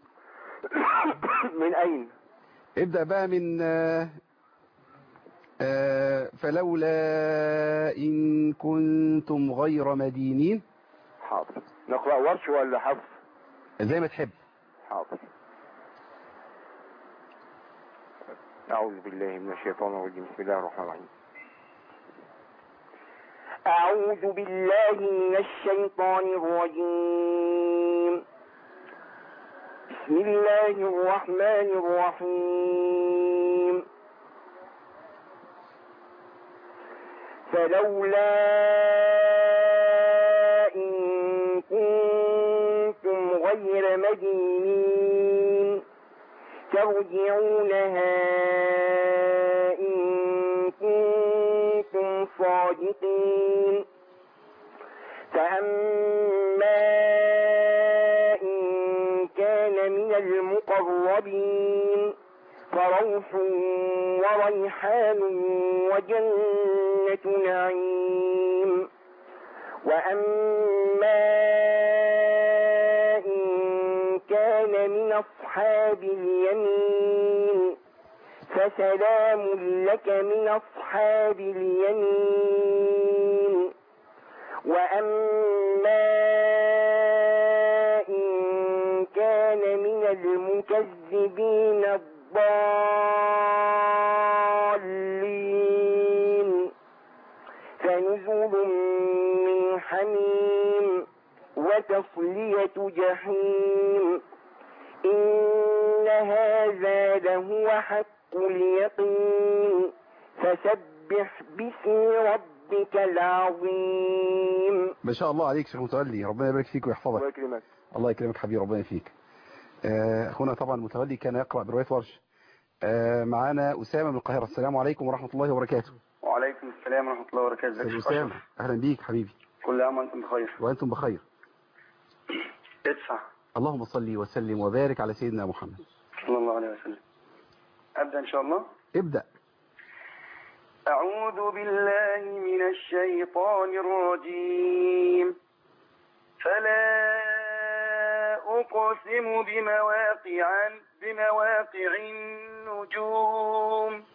Speaker 11: من اين؟
Speaker 2: ابدأ بقى من آه آه فلولا إن كنتم غير مدينين.
Speaker 11: حاضر. نقرأ ورش ولا حفظ؟
Speaker 2: زي ما تحب.
Speaker 11: حاضر. أعوذ بالله من الشيطان الرجيم. بسم الله الرحمن الرحيم. أعوذ بالله من الشيطان الرجيم. بسم بسم الله الرحمن الرحيم فلولا إن كنتم غير مدينين ترجعونها إن كنتم صادقين فأما إن كان من المقربين فروح وريحان وجنة نعيم وأما إن كان من أصحاب اليمين فسلام لك من أصحاب اليمين وأما إن كان من المكذبين الضالين فنزل من حميم وتصلية جحيم إن هذا لهو حق اليقين فسبح باسم ربك العظيم.
Speaker 2: ما شاء الله عليك شيخ متولي، ربنا يبارك فيك ويحفظك.
Speaker 11: الله يكرمك.
Speaker 2: الله يكرمك حبيبي، ربنا يفيك. اخونا طبعا متولي كان يقرأ برواية ورش. معانا أسامة من القاهرة. السلام عليكم ورحمة الله وبركاته.
Speaker 9: وعليكم السلام ورحمة الله وبركاته.
Speaker 2: أستاذ أسامة أهلا بيك حبيبي.
Speaker 9: كل عام وأنتم بخير.
Speaker 2: وأنتم بخير.
Speaker 9: ادفع.
Speaker 2: اللهم صل وسلم وبارك على سيدنا محمد
Speaker 9: صلى الله عليه وسلم. أبدأ إن شاء الله.
Speaker 2: ابدأ.
Speaker 9: أعوذ بالله من الشيطان الرجيم. فلا أقسم بمواقع بمواقع النجوم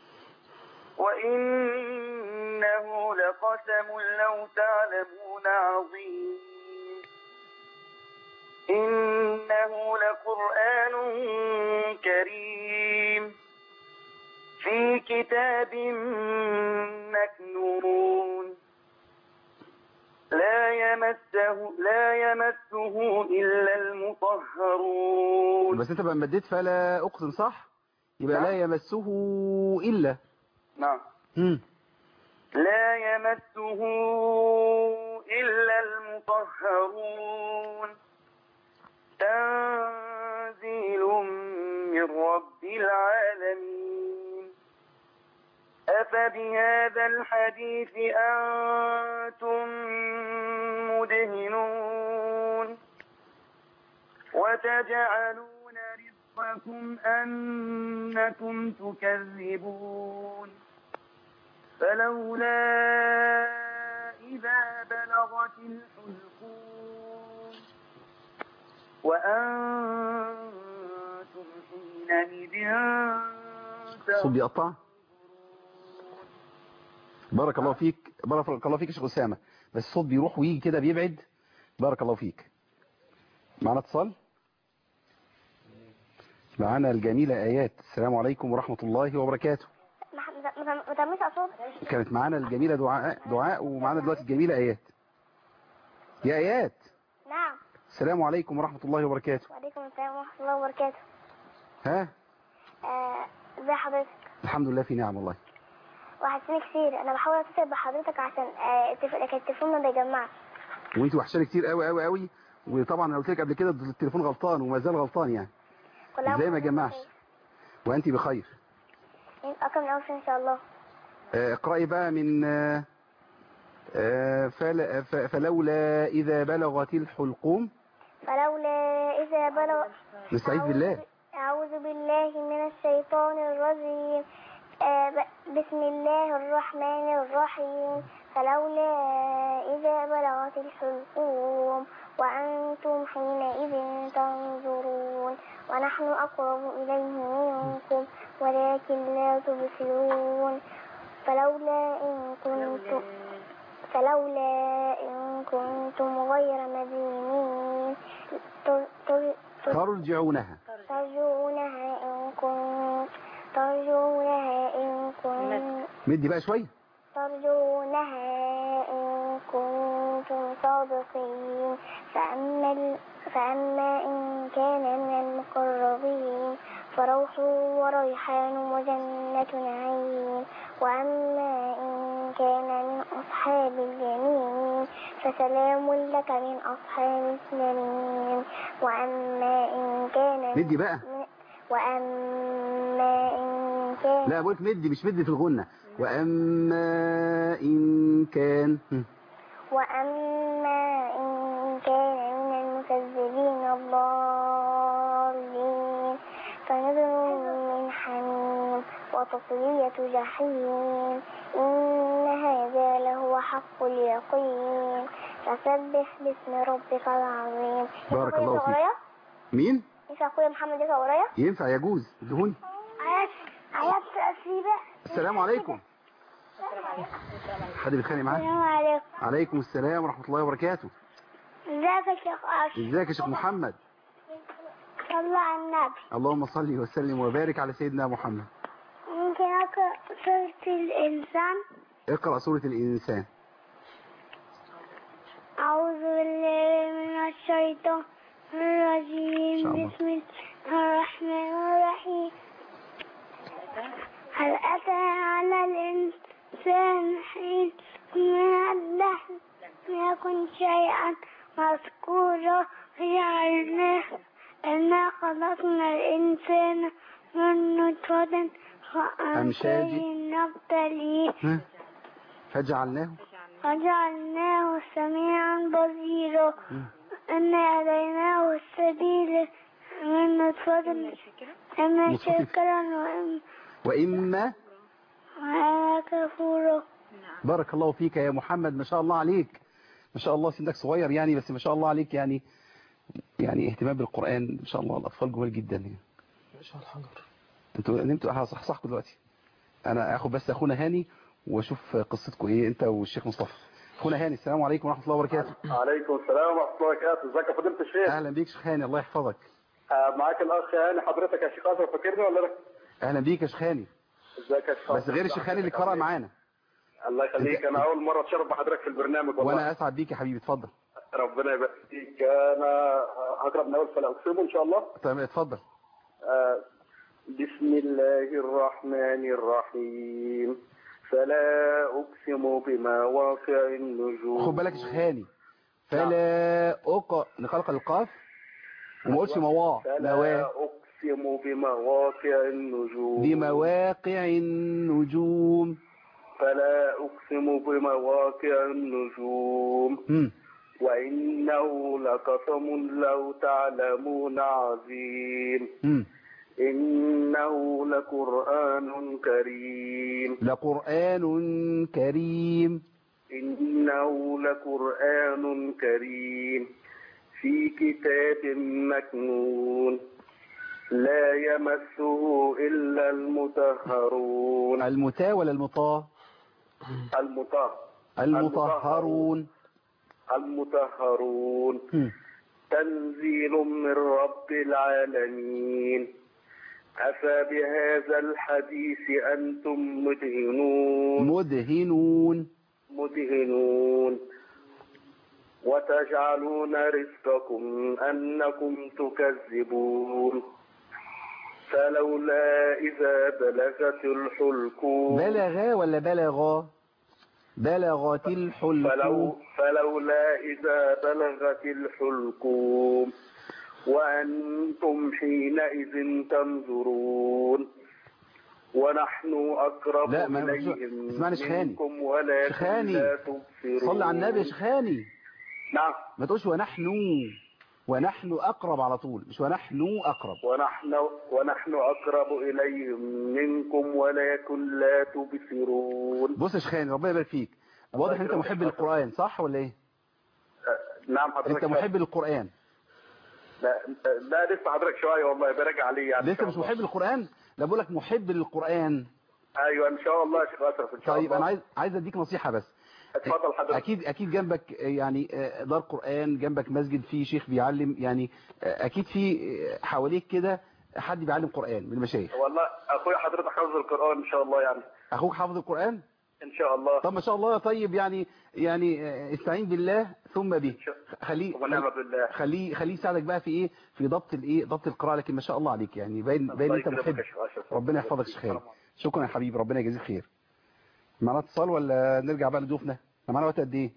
Speaker 9: وإنه لقسم لو تعلمون عظيم إنه لقرآن كريم في كتاب مكنون لا يمسه لا يمسه إلا المطهرون.
Speaker 2: بس انت بقى مديت فلا أقسم صح؟ يبقى
Speaker 9: نعم.
Speaker 2: لا يمسه إلا.
Speaker 9: نعم.
Speaker 2: مم.
Speaker 9: لا يمسه إلا المطهرون تنزيل من رب العالمين. أفبهذا الحديث أنتم مدهنون وتجعلون رزقكم أنكم تكذبون فلولا إذا بلغت الحلقوم وأنتم حينئذ
Speaker 2: صوت بيقطع. بارك الله فيك، بارك الله فيك يا شيخ أسامة، بس الصوت بيروح ويجي كده بيبعد. بارك الله فيك. معنا اتصال. معنا الجميلة آيات. السلام عليكم ورحمة الله وبركاته.
Speaker 4: ما تعملش أصوات.
Speaker 2: كانت معنا الجميلة دعاء دعاء ومعنا دلوقتي الجميلة آيات. يا آيات.
Speaker 4: نعم.
Speaker 2: السلام عليكم ورحمة الله وبركاته.
Speaker 4: وعليكم السلام ورحمة الله وبركاته.
Speaker 2: ها؟
Speaker 4: ازي آه حضرتك؟
Speaker 2: الحمد لله في نعم والله.
Speaker 4: وحشتني كتير. انا بحاول اتصل بحضرتك عشان آه لكن التليفون ما بيجمعش.
Speaker 2: وانت وحشاني كتير قوي قوي قوي، وطبعا انا قلت لك قبل كده التليفون غلطان وما زال غلطان يعني. ازاي ما جمعش؟ وانت بخير.
Speaker 4: اكرم من اول ان شاء الله.
Speaker 2: اقرأي بقى من فل... فلولا إذا بلغت الحلقوم.
Speaker 4: فلولا إذا بلغ.
Speaker 2: نستعيذ بالله.
Speaker 4: أعوذ بالله من الشيطان الرجيم. بسم الله الرحمن الرحيم. فلولا إذا بلغت الحلقوم وأنتم حينئذ تنظرون ونحن أقرب إليه منكم ولكن لا تبصرون. فلولا إن كنتم فلولا إن كنتم غير مدينين
Speaker 2: ترجعونها
Speaker 4: ترجعونها إن كنتم ترجونها إن كنتم
Speaker 2: مدي بقى شوية.
Speaker 4: ترجونها إن كنتم صادقين. فأما ال... فأما إن كان من المقربين فروح وريحان وجنة نعيم وأما إن كان من أصحاب اليمين فسلام لك من أصحاب اليمين وأما إن كان
Speaker 2: مدي بقى
Speaker 4: وأما إن كان
Speaker 2: لا بقولك مدي مش مدي في الغنة وأما إن كان
Speaker 4: وأما إن كان من المكذبين الضالين فنزل من حميم وتصلية جحيم إن هذا لهو حق اليقين فسبح باسم ربك العظيم.
Speaker 2: بارك الله فيك. مين؟
Speaker 4: ينفع أخويا محمد يقرأ ورايا؟
Speaker 2: ينفع يجوز ادهوني.
Speaker 4: آيات آيات تأثيرة.
Speaker 2: السلام عليكم. حد بيتخانق معاك؟
Speaker 4: السلام عليكم.
Speaker 2: عليكم السلام ورحمة الله وبركاته.
Speaker 4: ازيك يا شيخ أشرف؟
Speaker 2: ازيك يا شيخ محمد؟
Speaker 4: صلى على النبي.
Speaker 2: اللهم صل وسلم وبارك على سيدنا محمد.
Speaker 4: ممكن أقرأ سورة الإنسان؟
Speaker 2: اقرأ سورة الإنسان.
Speaker 4: أعوذ بالله من الشيطان الرجيم بسم الله الرحمن الرحيم. هل أتى على الإنسان حين من الدهر لم يكن شيئا مذكورا جعلناه أنا خلقنا الإنسان من نطفة
Speaker 2: أمشاج
Speaker 4: نبتليه
Speaker 2: فجعلناه
Speaker 4: فجعلناه سميعا بصيرا أنا هديناه السبيل من نطفة إما شاكرا وإما
Speaker 2: وإما
Speaker 4: وإما كفورا.
Speaker 2: بارك الله فيك يا محمد، ما شاء الله عليك، ما شاء الله سنك صغير يعني، بس ما شاء الله عليك يعني يعني اهتمام بالقرآن ما شاء الله. الأطفال جمال جدا يعني.
Speaker 3: ما شاء الله الحجر.
Speaker 2: انتوا نمتوا هصحصحكم دلوقتي. انا اخد بس اخونا هاني واشوف قصتكم ايه انت والشيخ مصطفى. اخونا هاني السلام عليكم ورحمه الله وبركاته.
Speaker 12: وعليكم السلام ورحمه الله وبركاته. ازيك يا فضيله الشيخ؟
Speaker 2: اهلا بيك شيخ هاني، الله يحفظك.
Speaker 12: آه معاك الاخ هاني. حضرتك يا شيخ اشرف فاكرني ولا لا؟
Speaker 2: اهلا بيك يا شيخ هاني.
Speaker 12: ازيك يا شيخ؟
Speaker 2: بس غير الشيخ هاني اللي قرأ معانا.
Speaker 12: الله يخليك، انا اول مره اتشرف بحضرتك في البرنامج والله.
Speaker 2: وانا اسعد بيك يا حبيبي، اتفضل.
Speaker 12: ربنا يبارك فيك. انا هقرا من اول فلا اقسمه ان شاء الله.
Speaker 2: تمام اتفضل.
Speaker 12: آه بسم الله الرحمن الرحيم. فلا اقسم بمواقع النجوم.
Speaker 2: خد بالك يا شيخ هاني، فلا أق نقلق القاف وما قلتش مواقع.
Speaker 12: فلا اقسم بمواقع النجوم.
Speaker 2: بمواقع النجوم.
Speaker 12: فلا اقسم بمواقع النجوم.
Speaker 2: م.
Speaker 12: وإنه لقسم لو تعلمون عظيم.
Speaker 2: م.
Speaker 12: إنه لقرآن كريم.
Speaker 2: لقرآن كريم.
Speaker 12: إنه لقرآن كريم في كتاب مكنون لا يمسه إلا المطهرون.
Speaker 2: المتا ولا المطا؟
Speaker 12: المطهر
Speaker 2: المطهرون.
Speaker 12: المطهرون. تنزيل من رب العالمين. أفبهذا الحديث أنتم مدهنون.
Speaker 2: مدهنون.
Speaker 12: مدهنون. وتجعلون رزقكم أنكم تكذبون. فلولا إذا بلغت الحلقوم.
Speaker 2: بلغا ولا بلغا؟ بلغت الحلقوم.
Speaker 12: فلو فلولا إذا بلغت الحلقوم وأنتم حينئذ تنظرون. ونحن أقرب
Speaker 2: لا ما
Speaker 12: إليهم
Speaker 2: اسمعني شيخاني.
Speaker 12: منكم ولكن لا تبصرون.
Speaker 2: صل على النبي يا شيخاني.
Speaker 12: نعم.
Speaker 2: ما تقولش ونحن، ونحن أقرب على طول، مش ونحن أقرب.
Speaker 12: ونحن ونحن أقرب إليهم منكم ولكن لا تبصرون.
Speaker 2: بص يا شيخاني ربنا يبارك فيك، واضح انت محب للقرآن صح ولا ايه؟
Speaker 12: نعم حضرتك.
Speaker 2: انت محب للقرآن؟
Speaker 12: لا لا لسه حضرتك شويه والله براجع عليه يعني.
Speaker 2: لسه مش محب للقرآن؟ لا بقول لك محب للقرآن.
Speaker 12: ايوه ان شاء الله يا شيخ اشرف ان شاء
Speaker 2: طيب
Speaker 12: الله.
Speaker 2: انا عايز عايز اديك نصيحة بس.
Speaker 12: اتفضل حضرتك.
Speaker 2: اكيد اكيد جنبك يعني دار قرآن، جنبك مسجد فيه شيخ بيعلم، يعني اكيد في حواليك كده حد بيعلم قرآن من المشايخ.
Speaker 12: والله اخويا حضرتك حافظ القرآن ان شاء الله يعني.
Speaker 2: اخوك حافظ القرآن؟
Speaker 12: ان شاء الله.
Speaker 2: طب ما شاء الله. طيب يعني يعني استعين بالله ثم به. خليه
Speaker 12: ونعم بالله.
Speaker 2: خليه خليه يساعدك بقى في ايه، في ضبط الايه، ضبط القراءه. لكن ما شاء الله عليك يعني باين باين انت محب. ربنا يحفظك شيخ خالد. شكرا يا حبيبي، ربنا يجازيك خير. معنا اتصال ولا نرجع بقى لضيوفنا؟ احنا معانا وقت قد ايه؟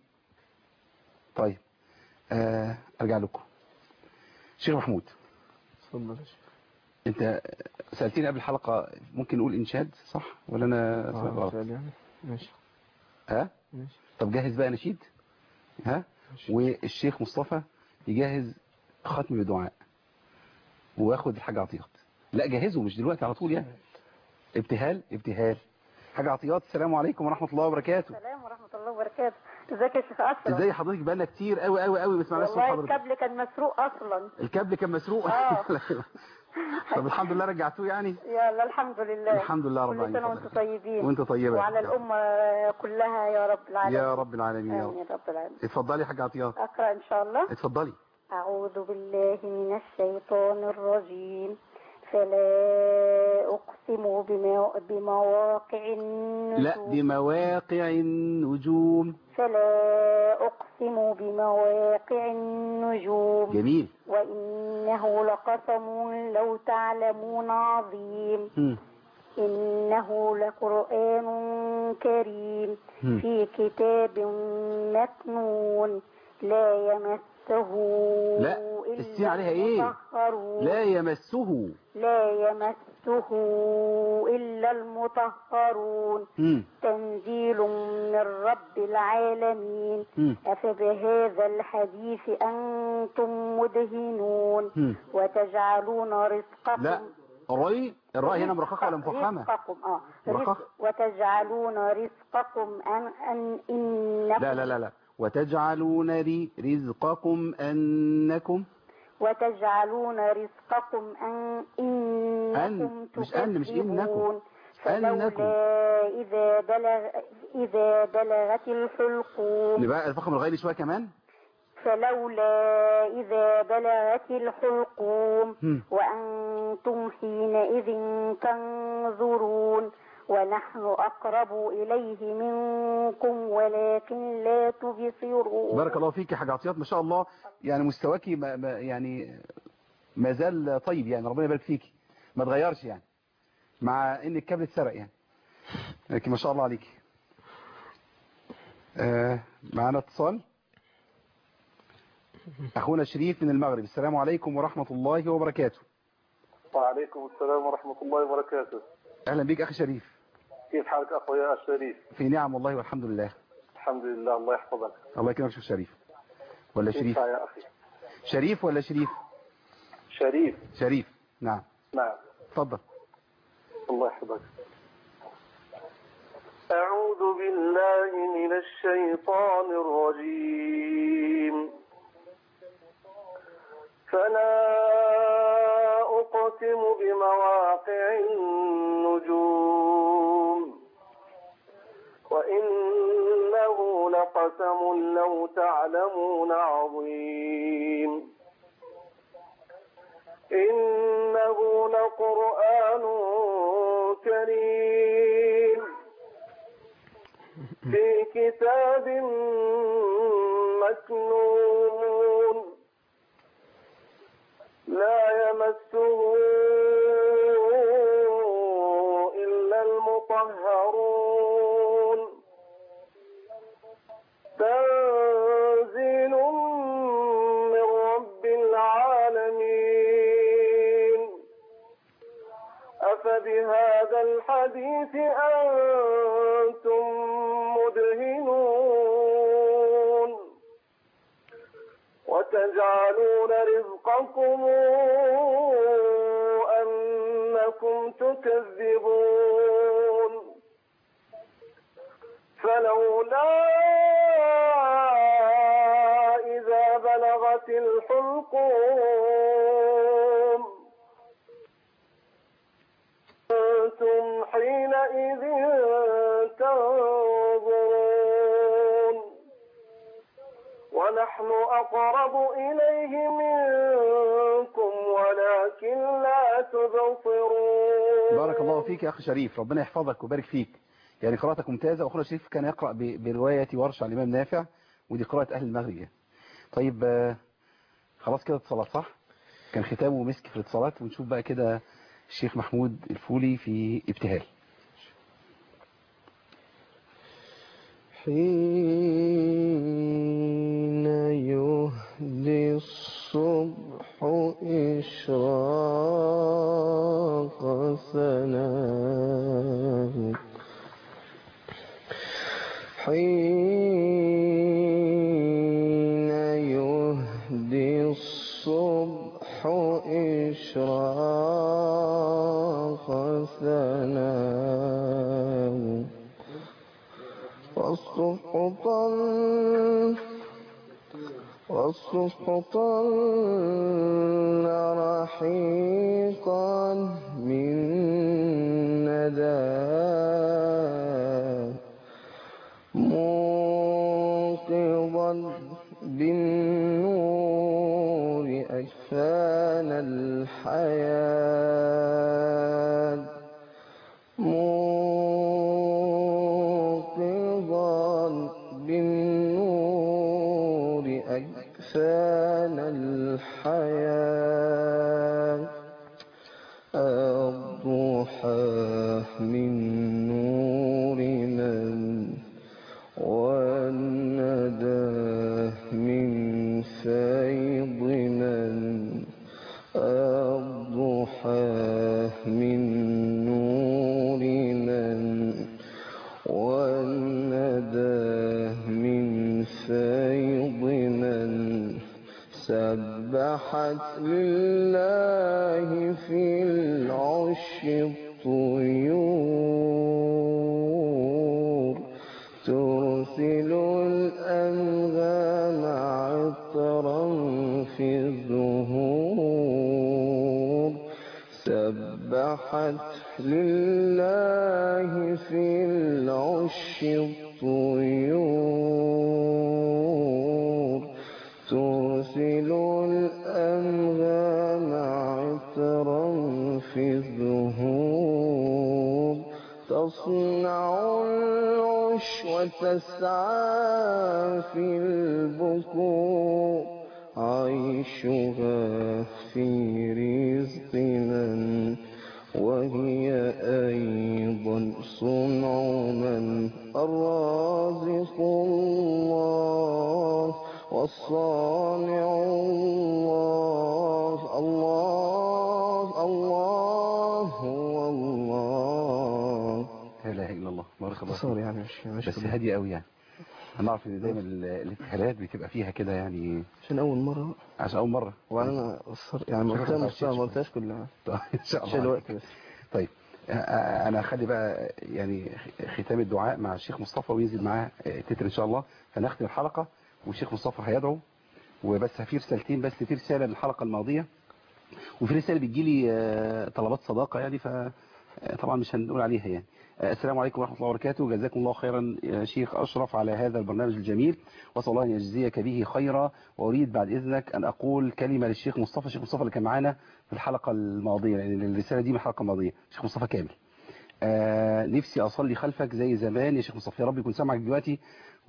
Speaker 2: طيب آه ارجع لكم. شيخ محمود
Speaker 3: اتفضل يا شيخ.
Speaker 2: انت سألتني قبل الحلقة ممكن نقول انشاد صح ولا انا
Speaker 3: اه يعني ماشي.
Speaker 2: ها
Speaker 3: ماشي.
Speaker 2: طب جاهز بقى نشيد. ها ماشي. والشيخ مصطفى يجهز ختم بدعاء واخد الحاجة عطيات. لا جهزه مش دلوقتي على طول يعني. ابتهال ابتهال. حاجة عطيات. السلام عليكم ورحمة الله وبركاته.
Speaker 13: السلام ورحمة الله وبركاته. ازيك يا شيخ اشرف؟
Speaker 2: ازاي حضرتك؟ بقالنا كتير قوي قوي قوي بسمع ناس صوت حضرتك.
Speaker 13: والله الكابل كان مسروق اصلا.
Speaker 2: الكابل كان مسروق.
Speaker 13: اه
Speaker 2: طب الحمد لله رجعتوه يعني.
Speaker 13: يلا الحمد لله.
Speaker 2: الحمد لله رب العالمين.
Speaker 13: كل سنه وانتم طيبين.
Speaker 2: وانت طيبه
Speaker 13: وعلى الامه كلها يا رب العالمين.
Speaker 2: يا رب العالمين يا
Speaker 13: رب. رب العالمين.
Speaker 2: اتفضلي يا حاجه عطيات.
Speaker 13: اقرا ان شاء الله.
Speaker 2: اتفضلي.
Speaker 13: اعوذ بالله من الشيطان الرجيم. فلا أقسم بمواقع النجوم.
Speaker 2: لا بمواقع النجوم.
Speaker 13: فلا أقسم بمواقع النجوم.
Speaker 2: جميل.
Speaker 13: وإنه لقسم لو تعلمون عظيم. م. إنه لقرآن كريم. م. في كتاب مكنون لا يمسه
Speaker 2: لا السين عليها ايه؟ لا يمسه.
Speaker 13: لا يمسه إلا المطهرون. م. تنزيل من رب العالمين. م. أفبهذا الحديث أنتم مدهنون. م. وتجعلون رزقكم.
Speaker 2: لا الراء الراء هنا مرققة ولا مفخمة؟
Speaker 13: رزقكم اه رزق. وتجعلون رزقكم أن أن إنكم.
Speaker 2: لا لا لا لا وتجعلون لي رزقكم أنكم.
Speaker 13: وتجعلون رزقكم أن إنكم
Speaker 2: أن مش أن مش إنكم.
Speaker 13: أنكم. إذا بلغ إذا بلغت الحلقوم.
Speaker 2: نبقى الفخم الغيري شوية كمان.
Speaker 13: فلولا إذا بلغت الحلقوم وأنتم حينئذ تنظرون ونحن أقرب إليه منكم ولكن لا تبصرون.
Speaker 2: بارك الله فيك يا حاجة عطيات، ما شاء الله يعني مستواكي ما ما يعني ما زال طيب يعني، ربنا يبارك فيكي ما تغيرش يعني مع ان الكابل اتسرق يعني، لكن ما شاء الله عليكي. آه معانا اتصال اخونا شريف من المغرب. السلام عليكم ورحمة الله وبركاته.
Speaker 12: وعليكم السلام ورحمة الله وبركاته.
Speaker 2: اهلا بيك اخي شريف.
Speaker 12: كيف حالك اخويا الشريف؟
Speaker 2: في نعم والله والحمد لله.
Speaker 12: الحمد لله الله يحفظك.
Speaker 2: الله يكرمك شيخ شريف ولا شريف؟
Speaker 12: يا اخي
Speaker 2: شريف ولا شريف؟
Speaker 12: شريف.
Speaker 2: شريف نعم.
Speaker 12: نعم
Speaker 2: اتفضل.
Speaker 12: الله يحفظك. أعوذ بالله من الشيطان الرجيم. فلا أقسم بمواقع النجوم وإنه لقسم لو تعلمون عظيم. إنه لقرآن كريم في كتاب مكنون لا يمسه إلا المطهرون تنزيل من رب العالمين. أفبهذا الحديث أنتم مدهنون وتجعلون رزقكم أنكم تكذبون. فلولا إذا بلغت الحلقوم أنتم حينئذ تنظرون ونحن أقرب إليه منكم ولكن لا تبصرون.
Speaker 2: بارك الله فيك يا أخي شريف، ربنا يحفظك ويبارك فيك. يعني قراءتك ممتازة. وأخونا الشريف كان يقرأ ب- برواية ورش على الإمام نافع، ودي قراءة أهل المغرب. طيب آه، خلاص كده اتصالات صح؟ كان ختامه مسك في الاتصالات. ونشوف بقى كده الشيخ محمود الفولي في ابتهال.
Speaker 3: حين يهدي الصبح إشراق سناه حين يهدي الصبح إشراق سناه والصبح طل والصبح طل رحيقا من نداه موقظا بالنور أجفان الحياة موقظا بالنور أجفان الحياة الضحى من نور من والندى من فيض من الضحى من نور من والندى من فيض من سبحت لله في العش الطيور ترسل الأنغام عطرا في الزهور سبحت لله في العش الطيور ترسل الأنغام عطرا في الزهور تصنع العش وتسعى في البكور عيشها في رزق من وهي أيضا صنع من الرازق الله والصانع الله الله الله هو الله.
Speaker 2: لا اله الا الله. بارك الله
Speaker 3: تصور
Speaker 2: فيك.
Speaker 3: يعني مش مش
Speaker 2: بس هاديه قوي يعني. انا اعرف ان دايما ال- الابتهالات بتبقى فيها كده يعني
Speaker 3: عشان اول مره
Speaker 2: عشان اول مره.
Speaker 3: وانا أصر يعني ما قلتها نصها ما قلتهاش كلها
Speaker 2: طيب ان شاء الله
Speaker 3: عشان الوقت بس.
Speaker 2: طيب آه، آه، انا هخلي بقى يعني ختام الدعاء مع الشيخ مصطفى وينزل معاه آه، تتر ان شاء الله فنختم الحلقه والشيخ مصطفى هيدعو. وبس في رسالتين بس. في رساله للحلقه الماضيه وفي رساله بتجيلي آه، طلبات صداقه يعني فطبعا مش هنقول عليها يعني. آه، السلام عليكم ورحمه الله وبركاته. جزاكم الله خيرا يا شيخ اشرف على هذا البرنامج الجميل واسال الله ان يجزيك به خيرا. واريد بعد اذنك ان اقول كلمه للشيخ مصطفى. الشيخ مصطفى اللي كان معانا في الحلقه الماضيه لان يعني الرساله دي من الحلقه الماضيه. الشيخ مصطفى كامل. آه نفسي اصلي خلفك زي زمان يا شيخ مصطفى. يا رب يكون سامعك دلوقتي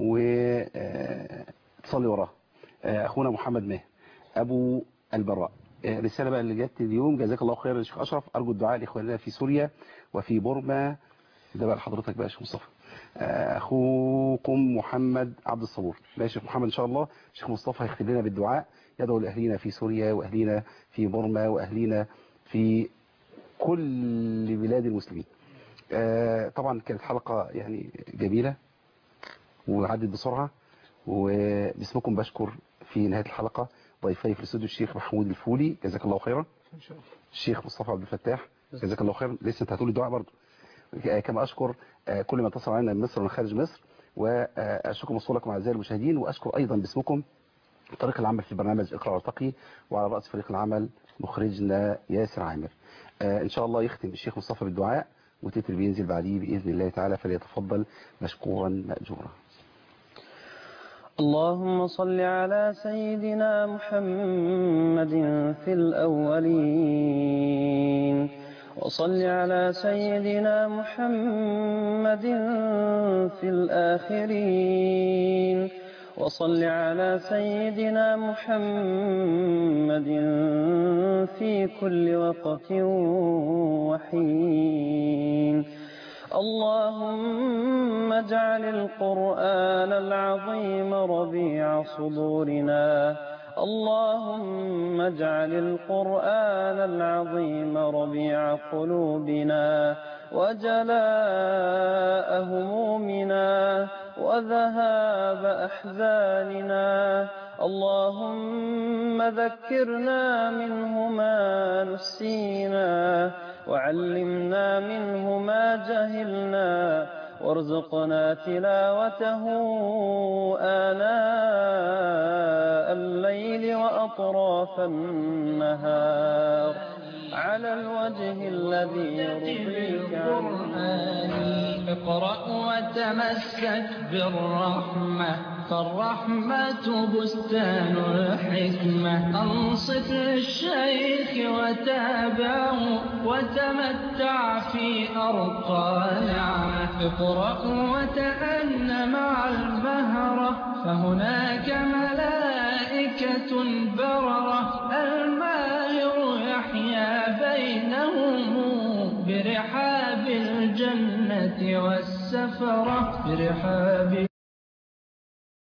Speaker 2: وتصلي وراه. آه اخونا محمد ماهر ابو البراء. آه رساله بقى اللي جت اليوم. جزاك الله خيرا يا شيخ اشرف. ارجو الدعاء لاخواننا في سوريا وفي بورما. ده بقى لحضرتك بقى يا شيخ مصطفى. آه اخوكم محمد عبد الصبور. لا يا شيخ محمد ان شاء الله الشيخ مصطفى هيختم لنا بالدعاء يدعو لاهلينا في سوريا واهلينا في بورما واهلينا في كل بلاد المسلمين. آه طبعا كانت حلقة يعني جميلة وعدت بسرعة. وباسمكم بشكر في نهاية الحلقة ضيفي في الاستوديو الشيخ محمود الفولي جزاك الله خيرا. الشيخ مصطفى عبد الفتاح جزاك الله خيرا. لسه انت هتقول الدعاء برضه. كما اشكر كل من اتصل علينا من مصر ومن خارج مصر. واشكر وصولكم اعزائي المشاهدين. واشكر ايضا باسمكم فريق العمل في برنامج اقرأ وارتقي وعلى رأس فريق العمل مخرجنا ياسر عامر. آه ان شاء الله يختم الشيخ مصطفى بالدعاء وتتر بينزل بعديه بإذن الله تعالى فليتفضل مشكورا مأجورا.
Speaker 1: اللهم صل على سيدنا محمد في الأولين وصل على سيدنا محمد في الآخرين وصل على سيدنا محمد في كل وقت وحين. اللهم اجعل القرآن العظيم ربيع صدورنا اللهم اجعل القرآن العظيم ربيع قلوبنا وجلاء همومنا وذهاب أحزاننا. اللهم ذكرنا منه ما نسينا وعلمنا منه ما جهلنا وارزقنا تلاوته آناء الليل وأطراف النهار على الوجه الذي يرضيك عنه.
Speaker 14: اقرأ وتمسك بالرحمة فالرحمة بستان الحكمة. أنصت للشيخ وتابعه وتمتع في أرقى نعمة. اقرأ وتأن مع البهرة فهناك ملائكة بررة. الماهر يحيا بينهم برحاب الجنة والسفرة برحاب